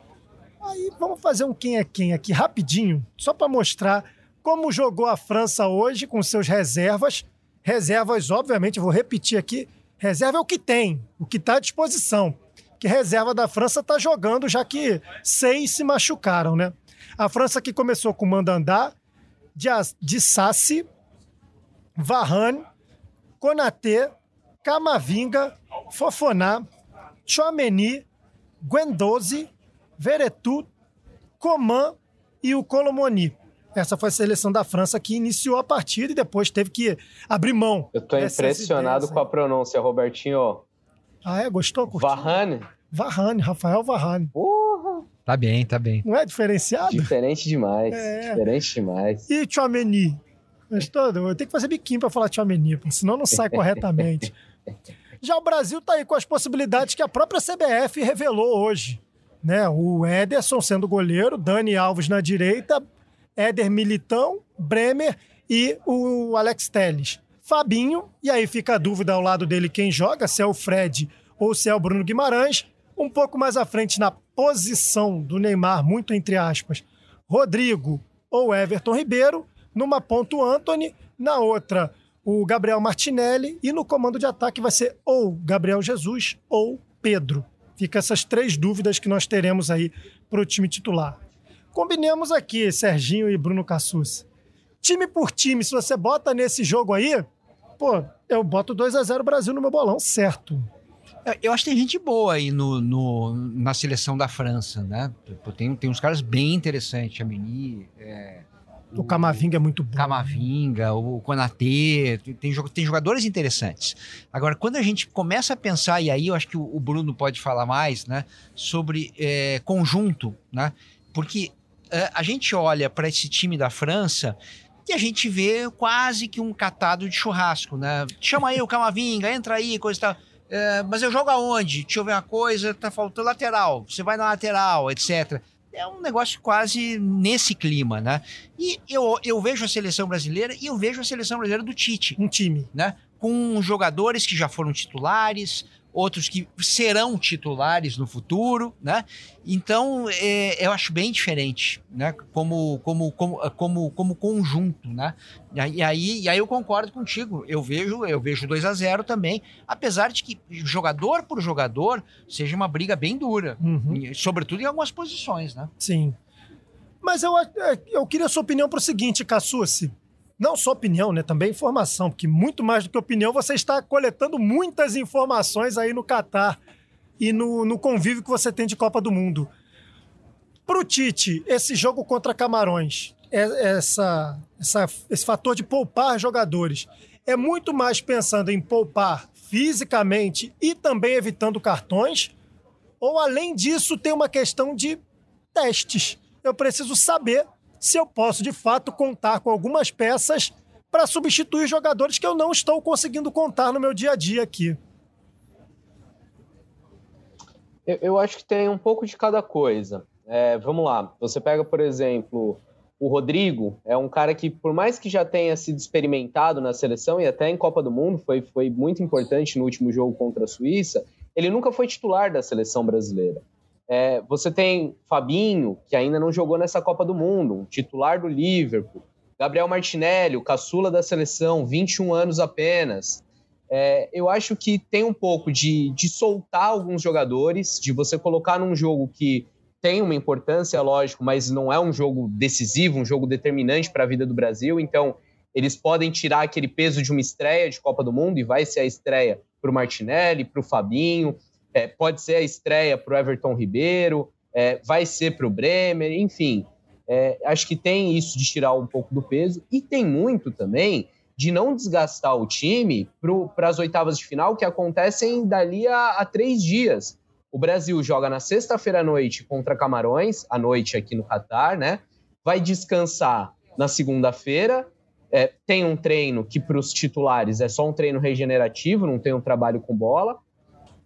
Aí vamos fazer um quem é quem aqui rapidinho, só para mostrar como jogou a França hoje com seus reservas. Reservas, obviamente, vou repetir aqui, reserva é o que tem, o que está à disposição. Que reserva da França está jogando, já que seis se machucaram, né? A França que começou com Mandanda, Dissassi, Varane, Konaté, Camavinga, Fofaná, Tchouaméni, Guendouzi, Veretout, Coman e o Colomoni. Essa foi a seleção da França que iniciou a partida e depois teve que abrir mão. Eu tô impressionado com a pronúncia, Robertinho. Ah, é? Gostou? Curtiu? Varane? Varane, Rafael Varane. Porra! Tá bem, tá bem. Não é diferenciado? Diferente demais, É. diferente demais. E Tchouaméni? Gostou? Eu tenho que fazer biquinho pra falar Tchouaméni, porque senão não sai corretamente. Já o Brasil tá aí com as possibilidades que a própria C B F revelou hoje. Né? O Ederson sendo goleiro, Dani Alves na direita, Éder Militão, Bremer e o Alex Telles. Fabinho, e aí fica a dúvida ao lado dele quem joga, se é o Fred ou se é o Bruno Guimarães. Um pouco mais à frente na posição do Neymar, muito entre aspas, Rodrigo ou Everton Ribeiro. Numa ponta o Antony, na outra o Gabriel Martinelli e no comando de ataque vai ser ou Gabriel Jesus ou Pedro. Fica essas três dúvidas que nós teremos aí para o time titular. Combinemos aqui, Serginho e Bruno Cassucci. Time por time, se você bota nesse jogo aí, pô, eu boto dois a zero Brasil no meu bolão, certo. Eu acho que tem gente boa aí no, no, na seleção da França, né? Tem, tem uns caras bem interessantes, a Meni, é, o, o Camavinga é muito bom. Camavinga, o Konaté, tem, tem jogadores interessantes. Agora, quando a gente começa a pensar, e aí eu acho que o, o Bruno pode falar mais, né? Sobre é, conjunto, né? Porque é, a gente olha para esse time da França e a gente vê quase que um catado de churrasco, né? Chama aí o Camavinga, entra aí, coisa e tal. É, mas eu jogo aonde? Deixa eu ver uma coisa, tá faltando lateral. Você vai na lateral, etcétera. É um negócio quase nesse clima, né? E eu, eu vejo a seleção brasileira e eu vejo a seleção brasileira do Tite. Um time. Né? Com jogadores que já foram titulares, outros que serão titulares no futuro, né? Então, é, eu acho bem diferente, né? Como, como, como, como, como conjunto, né? E aí, e aí eu concordo contigo. Eu vejo, eu vejo dois a zero também, apesar de que jogador por jogador seja uma briga bem dura, uhum. Sobretudo em algumas posições, né? Sim. Mas eu, eu queria a sua opinião para o seguinte, Cassucci. Não só opinião, né? Também informação, porque muito mais do que opinião, você está coletando muitas informações aí no Catar e no, no convívio que você tem de Copa do Mundo. Para o Tite, esse jogo contra Camarões, essa, essa, esse fator de poupar jogadores, é muito mais pensando em poupar fisicamente e também evitando cartões? Ou, além disso, tem uma questão de testes? Eu preciso saber se eu posso, de fato, contar com algumas peças para substituir jogadores que eu não estou conseguindo contar no meu dia a dia aqui. Eu, eu acho que tem um pouco de cada coisa. É, vamos lá, você pega, por exemplo, o Rodrigo, é um cara que, por mais que já tenha sido experimentado na seleção e até em Copa do Mundo, foi, foi muito importante no último jogo contra a Suíça, ele nunca foi titular da seleção brasileira. É, você tem Fabinho, que ainda não jogou nessa Copa do Mundo, um titular do Liverpool. Gabriel Martinelli, o caçula da seleção, vinte e um anos apenas. É, eu acho que tem um pouco de, de soltar alguns jogadores, de você colocar num jogo que tem uma importância, lógico, mas não é um jogo decisivo, um jogo determinante para a vida do Brasil. Então, eles podem tirar aquele peso de uma estreia de Copa do Mundo, e vai ser a estreia para o Martinelli, para o Fabinho. É, pode ser a estreia para o Everton Ribeiro, é, vai ser para o Bremer, enfim. É, acho que tem isso de tirar um pouco do peso. E tem muito também de não desgastar o time para as oitavas de final, que acontecem dali a, a três dias. O Brasil joga na sexta-feira à noite contra Camarões, à noite aqui no Catar, né? Vai descansar na segunda-feira. É, tem um treino que para os titulares é só um treino regenerativo, não tem um trabalho com bola.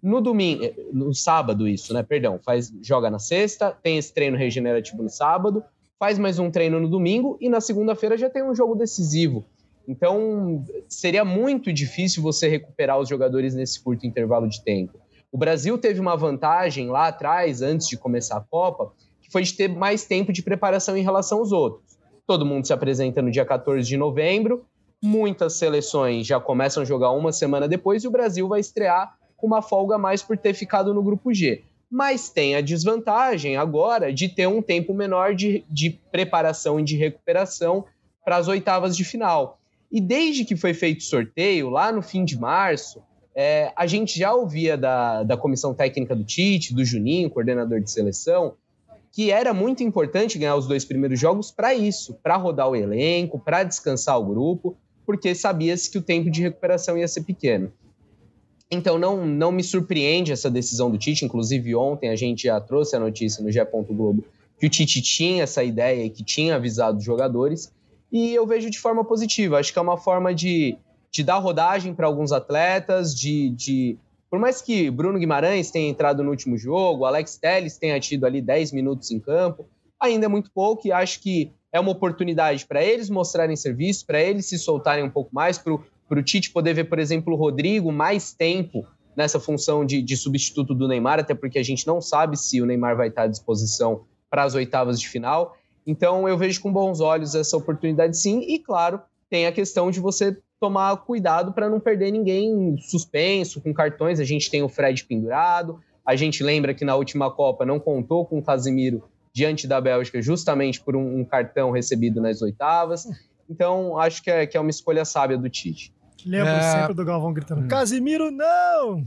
No domingo, no sábado isso, né? Perdão, faz, joga na sexta, tem esse treino regenerativo no sábado, faz mais um treino no domingo e na segunda-feira já tem um jogo decisivo. Então, seria muito difícil você recuperar os jogadores nesse curto intervalo de tempo. O Brasil teve uma vantagem lá atrás, antes de começar a Copa, que foi de ter mais tempo de preparação em relação aos outros. Todo mundo se apresenta no dia quatorze de novembro, muitas seleções já começam a jogar uma semana depois e o Brasil vai estrear com uma folga a mais por ter ficado no grupo G. Mas tem a desvantagem agora de ter um tempo menor de, de preparação e de recuperação para as oitavas de final. E desde que foi feito o sorteio, lá no fim de março, é, a gente já ouvia da, da comissão técnica do Tite, do Juninho, coordenador de seleção, que era muito importante ganhar os dois primeiros jogos para isso, para rodar o elenco, para descansar o grupo, porque sabia-se que o tempo de recuperação ia ser pequeno. Então não, não me surpreende essa decisão do Tite, inclusive ontem a gente já trouxe a notícia no G E. Globo que o Tite tinha essa ideia e que tinha avisado os jogadores, e eu vejo de forma positiva. Acho que é uma forma de, de dar rodagem para alguns atletas, de, de... Por mais que Bruno Guimarães tenha entrado no último jogo, Alex Telles tenha tido ali dez minutos em campo, ainda é muito pouco e acho que é uma oportunidade para eles mostrarem serviço, para eles se soltarem um pouco mais, para o Tite poder ver, por exemplo, o Rodrigo mais tempo nessa função de, de substituto do Neymar, até porque a gente não sabe se o Neymar vai estar à disposição para as oitavas de final. Então eu vejo com bons olhos essa oportunidade sim, e claro, tem a questão de você tomar cuidado para não perder ninguém suspenso, com cartões. A gente tem o Fred pendurado, a gente lembra que na última Copa não contou com o Casemiro diante da Bélgica justamente por um, um cartão recebido nas oitavas. Então acho que é, que é uma escolha sábia do Tite. Lembro é... sempre do Galvão gritando, hum. Casemiro não!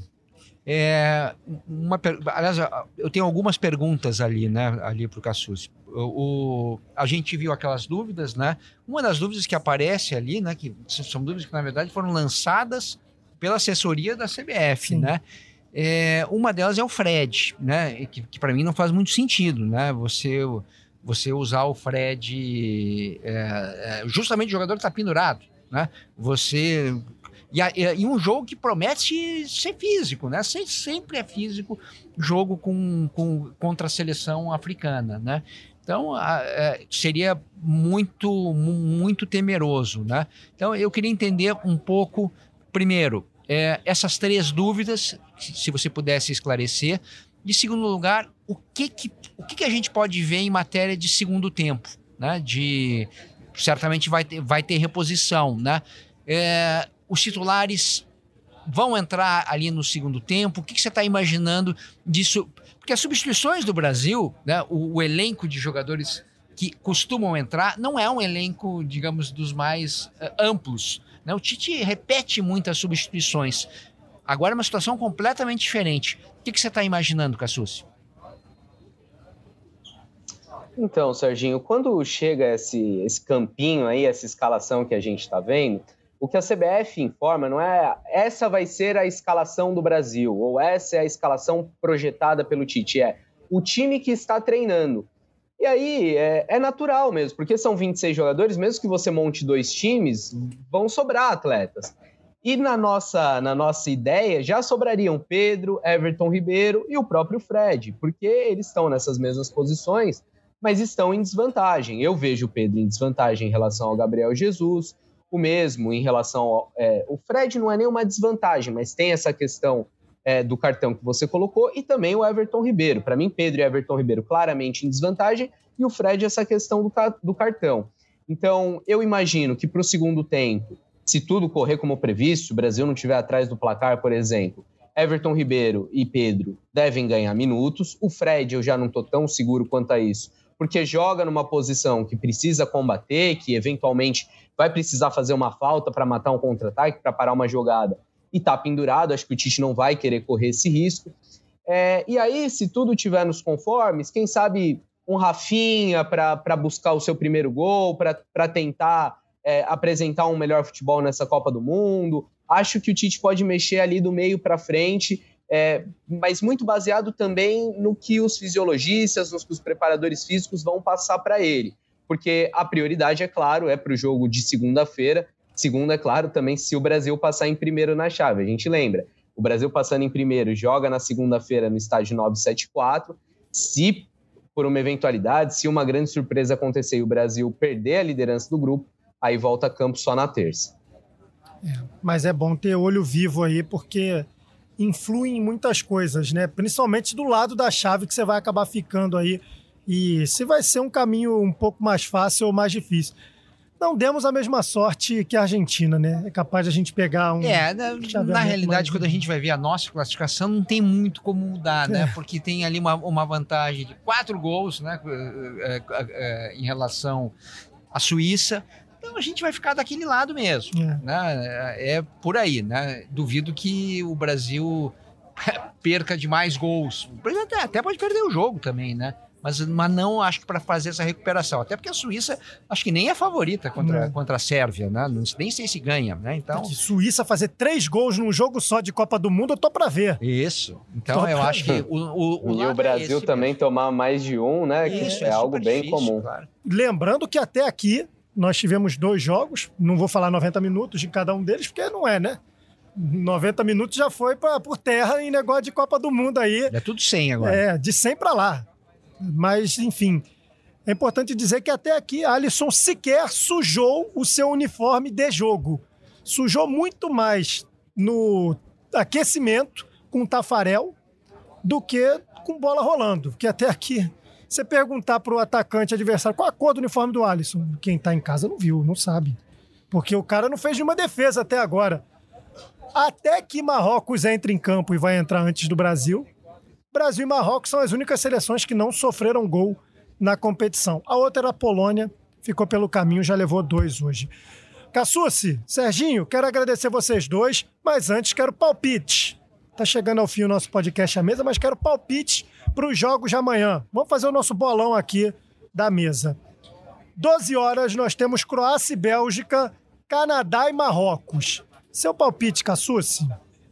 É, uma, aliás, eu tenho algumas perguntas ali, né, ali para o Cassucci. O, a gente viu aquelas dúvidas, né? Uma das dúvidas que aparece ali, né, que são dúvidas que na verdade foram lançadas pela assessoria da C B F, Sim. né? É, uma delas é o Fred, né? Que, que para mim não faz muito sentido, né? Você, você usar o Fred, é, é, justamente o jogador está pendurado, né? Você E, a, e um jogo que promete ser físico, né? Sempre é físico jogo com, com, contra a seleção africana, né? Então, a, a, seria muito, muito temeroso, né? Então, eu queria entender um pouco, primeiro, é, essas três dúvidas, se você pudesse esclarecer. Em segundo lugar, o que, que, o que, que a gente pode ver em matéria de segundo tempo, né? De, certamente vai ter, vai ter reposição, né? É, os titulares vão entrar ali no segundo tempo? O que, que você está imaginando disso? Porque as substituições do Brasil, né, o, o elenco de jogadores que costumam entrar, não é um elenco, digamos, dos mais uh, amplos, né? O Tite repete muitas substituições. Agora é uma situação completamente diferente. O que, que você está imaginando, Cassucci? Então, Serginho, quando chega esse, esse campinho aí, essa escalação que a gente está vendo, o que a C B F informa não é essa vai ser a escalação do Brasil, ou essa é a escalação projetada pelo Tite, é o time que está treinando. E aí é, é natural mesmo, porque são vinte e seis jogadores, mesmo que você monte dois times, vão sobrar atletas. E na nossa, na nossa ideia já sobrariam Pedro, Everton Ribeiro e o próprio Fred, porque eles estão nessas mesmas posições, mas estão em desvantagem. Eu vejo o Pedro em desvantagem em relação ao Gabriel Jesus, o mesmo em relação ao... É, o Fred não é nenhuma desvantagem, mas tem essa questão é, do cartão que você colocou, e também o Everton Ribeiro. Para mim, Pedro e Everton Ribeiro claramente em desvantagem, e o Fred essa questão do, do cartão. Então, eu imagino que para o segundo tempo, se tudo correr como previsto, se o Brasil não estiver atrás do placar, por exemplo, Everton Ribeiro e Pedro devem ganhar minutos. O Fred eu já não estou tão seguro quanto a isso, porque joga numa posição que precisa combater, que eventualmente vai precisar fazer uma falta para matar um contra-ataque, para parar uma jogada, e tá pendurado. Acho que o Tite não vai querer correr esse risco. É, e aí, se tudo estiver nos conformes, quem sabe um Rafinha para buscar o seu primeiro gol, para tentar é, apresentar um melhor futebol nessa Copa do Mundo. Acho que o Tite pode mexer ali do meio para frente, é, mas muito baseado também no que os fisiologistas, nos que os preparadores físicos vão passar para ele. Porque a prioridade, é claro, é para o jogo de segunda-feira. Segunda, é claro, também se o Brasil passar em primeiro na chave. A gente lembra, O Brasil passando em primeiro, joga na segunda-feira no estádio nove sete quatro. Se, por uma eventualidade, se uma grande surpresa acontecer e o Brasil perder a liderança do grupo, aí volta a campo só na terça. É, mas é bom ter olho vivo aí, porque influi em muitas coisas, né? Principalmente do lado da chave que você vai acabar ficando aí. E se vai ser um caminho um pouco mais fácil ou mais difícil. Não demos a mesma sorte que a Argentina, né? É capaz de a gente pegar um... É, na, na realidade, quando a gente vai ver a nossa classificação, não tem muito como mudar, é. né? Porque tem ali uma, uma vantagem de quatro gols, né? É, é, é, em relação à Suíça. Então a gente vai ficar daquele lado mesmo, é. né? É por aí, né? Duvido que o Brasil perca de mais gols. O Brasil até, até pode perder o jogo também, né? Mas, mas não acho que para fazer essa recuperação. Até porque a Suíça, acho que nem é favorita contra, contra a Sérvia, né? Nem sei se ganha, né? Então... Suíça fazer três gols num jogo só de Copa do Mundo, eu tô para ver. Isso. Então tô eu acho ver. que o, o, o E o Brasil é também mesmo. tomar mais de um, né? Isso, é, é algo bem difícil, comum. Claro. Lembrando que até aqui nós tivemos dois jogos, não vou falar noventa minutos de cada um deles, porque não é, né? noventa minutos já foi pra, por terra em negócio de Copa do Mundo aí. É tudo cem agora. É, de cem para lá. Mas, enfim, é importante dizer que até aqui Alisson sequer sujou o seu uniforme de jogo. Sujou muito mais no aquecimento com Tafarel do que com bola rolando. Porque até aqui, você perguntar para o atacante adversário qual a cor do uniforme do Alisson, quem está em casa não viu, não sabe. Porque o cara não fez nenhuma defesa até agora. Até que Marrocos entre em campo e vai entrar antes do Brasil, Brasil e Marrocos são as únicas seleções que não sofreram gol na competição. A outra era a Polônia, ficou pelo caminho, já levou dois hoje. Cassucci, Serginho, quero agradecer vocês dois, mas antes quero palpite. Tá chegando ao fim o nosso podcast à mesa, mas quero palpite para os jogos de amanhã. Vamos fazer o nosso bolão aqui da mesa. doze horas nós temos Croácia e Bélgica, Canadá e Marrocos. Seu palpite, Cassucci?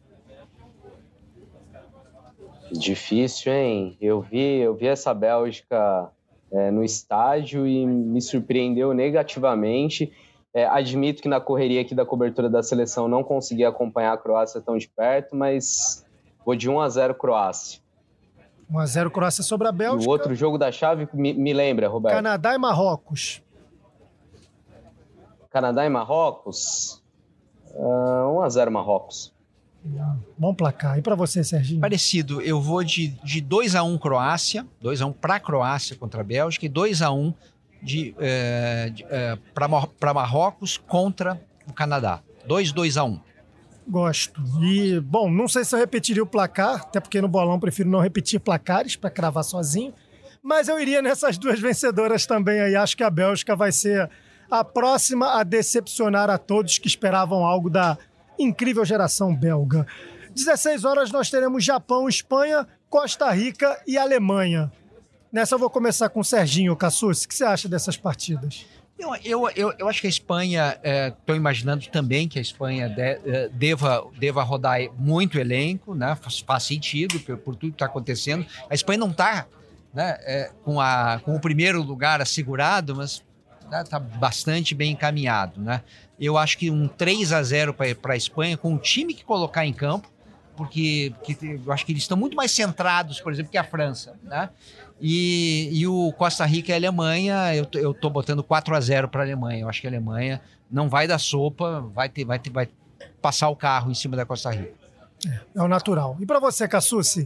Difícil, hein? Eu vi, eu vi essa Bélgica é, no estádio e me surpreendeu negativamente. É, admito que na correria aqui da cobertura da seleção não consegui acompanhar a Croácia tão de perto, mas vou de um a zero Croácia. um a zero Croácia sobre a Bélgica. E o outro jogo da chave, me, me lembra, Roberto? Canadá e Marrocos. Canadá e Marrocos? Uh, um a zero Marrocos. Bom placar. E para você, Serginho? Parecido. Eu vou de, de dois a um Croácia, dois a um para a Croácia contra a Bélgica e dois a um de, é, de, é, para Marrocos contra o Canadá. dois a dois a um. Gosto. E, bom, não sei se eu repetiria o placar, até porque no bolão prefiro não repetir placares para cravar sozinho, mas eu iria nessas duas vencedoras também aí. Acho que a Bélgica vai ser a próxima a decepcionar a todos que esperavam algo da incrível geração belga. dezesseis horas nós teremos Japão, Espanha, Costa Rica e Alemanha. Nessa eu vou começar com o Serginho. Cassucci, o que você acha dessas partidas? Eu, eu, eu, eu acho que a Espanha, estou é, imaginando também que a Espanha de, é, deva, deva rodar muito elenco, né? faz, faz sentido por, por tudo que está acontecendo. A Espanha não está, né, é, com, a, com o primeiro lugar assegurado, mas está, né, bastante bem encaminhado, né? Eu acho que um três a zero para a Espanha, com o time que colocar em campo, porque, porque eu acho que eles estão muito mais centrados, por exemplo, que a França, né? E, e o Costa Rica e a Alemanha, eu, eu tô botando quatro a zero para a Alemanha. Eu acho que a Alemanha não vai dar sopa, vai, ter, vai, ter, vai passar o carro em cima da Costa Rica. É, é o natural. E para você, Cassucci?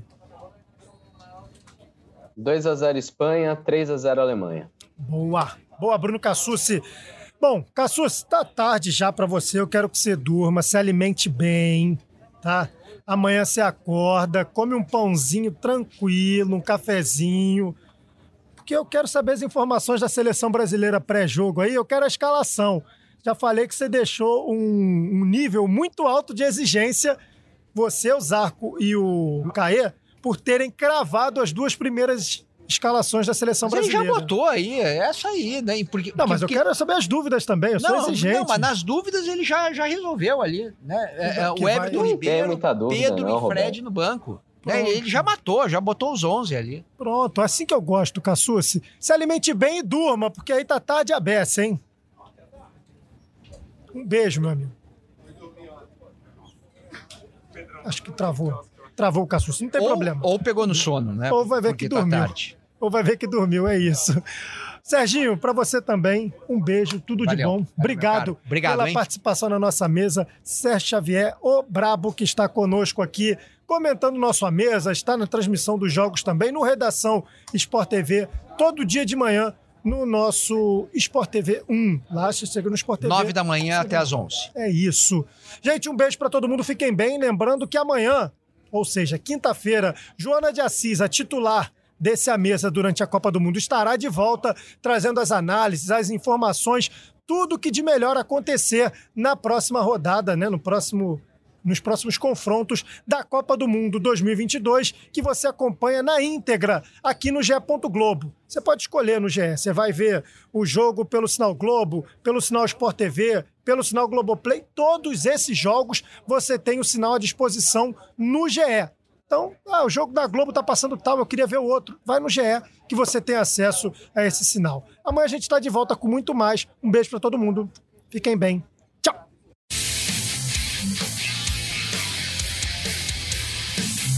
dois a zero Espanha, três a zero Alemanha. Boa. Boa, Bruno Cassucci. Bom, Cassucci, tá tarde já para você. Eu quero que você durma, se alimente bem, tá? Amanhã você acorda, come um pãozinho tranquilo, um cafezinho, porque eu quero saber as informações da seleção brasileira pré-jogo aí, eu quero a escalação. Já falei que você deixou um, um nível muito alto de exigência, você, o Zarco e o Caê, por terem cravado as duas primeiras escalações da seleção mas brasileira. Ele já botou aí, é essa aí, né? Porque, não, mas porque, eu quero saber as dúvidas também, eu não, sou exigente. Não, mas nas dúvidas ele já, já resolveu ali, né? É, é, o Everton vai... Ribeiro, dúvida, Pedro não, e Fred Roberto. no banco. Né? Ele já matou, já botou os onze ali. Pronto, assim que eu gosto, Cassucci. Se alimente bem e durma, porque aí tá tarde a beça, hein? Um beijo, meu amigo. Acho que travou. Travou o Cassucci, não tem ou, problema. Ou pegou no sono, né? Ou vai ver Porque que dormiu. Tá tarde. Ou vai ver que dormiu, é isso. Serginho, para você também, um beijo, tudo Valeu. de bom. Valeu, Obrigado, Obrigado pela hein? participação na nossa mesa. Sérgio Xavier, o brabo que está conosco aqui, comentando nossa mesa, está na transmissão dos jogos também, no Redação Sport T V, todo dia de manhã, no nosso Sport T V um. Lá, você chega no Sport T V. Nove da manhã até às onze. É isso. Gente, um beijo para todo mundo, fiquem bem. Lembrando que amanhã, ou seja, quinta-feira, Joana de Assis, a titular desse A Mesa durante a Copa do Mundo, estará de volta trazendo as análises, as informações, tudo que de melhor acontecer na próxima rodada, né? No próximo, nos próximos confrontos da Copa do Mundo dois mil e vinte e dois, que você acompanha na íntegra aqui no G E. Globo. Você pode escolher no G E. Você vai ver o jogo pelo sinal Globo, pelo sinal Sport T V, pelo sinal Globoplay. Todos esses jogos você tem o sinal à disposição no G E. Então, ah, o jogo da Globo tá passando tal, eu queria ver o outro. Vai no G E que você tem acesso a esse sinal. Amanhã a gente está de volta com muito mais. Um beijo para todo mundo. Fiquem bem. Tchau!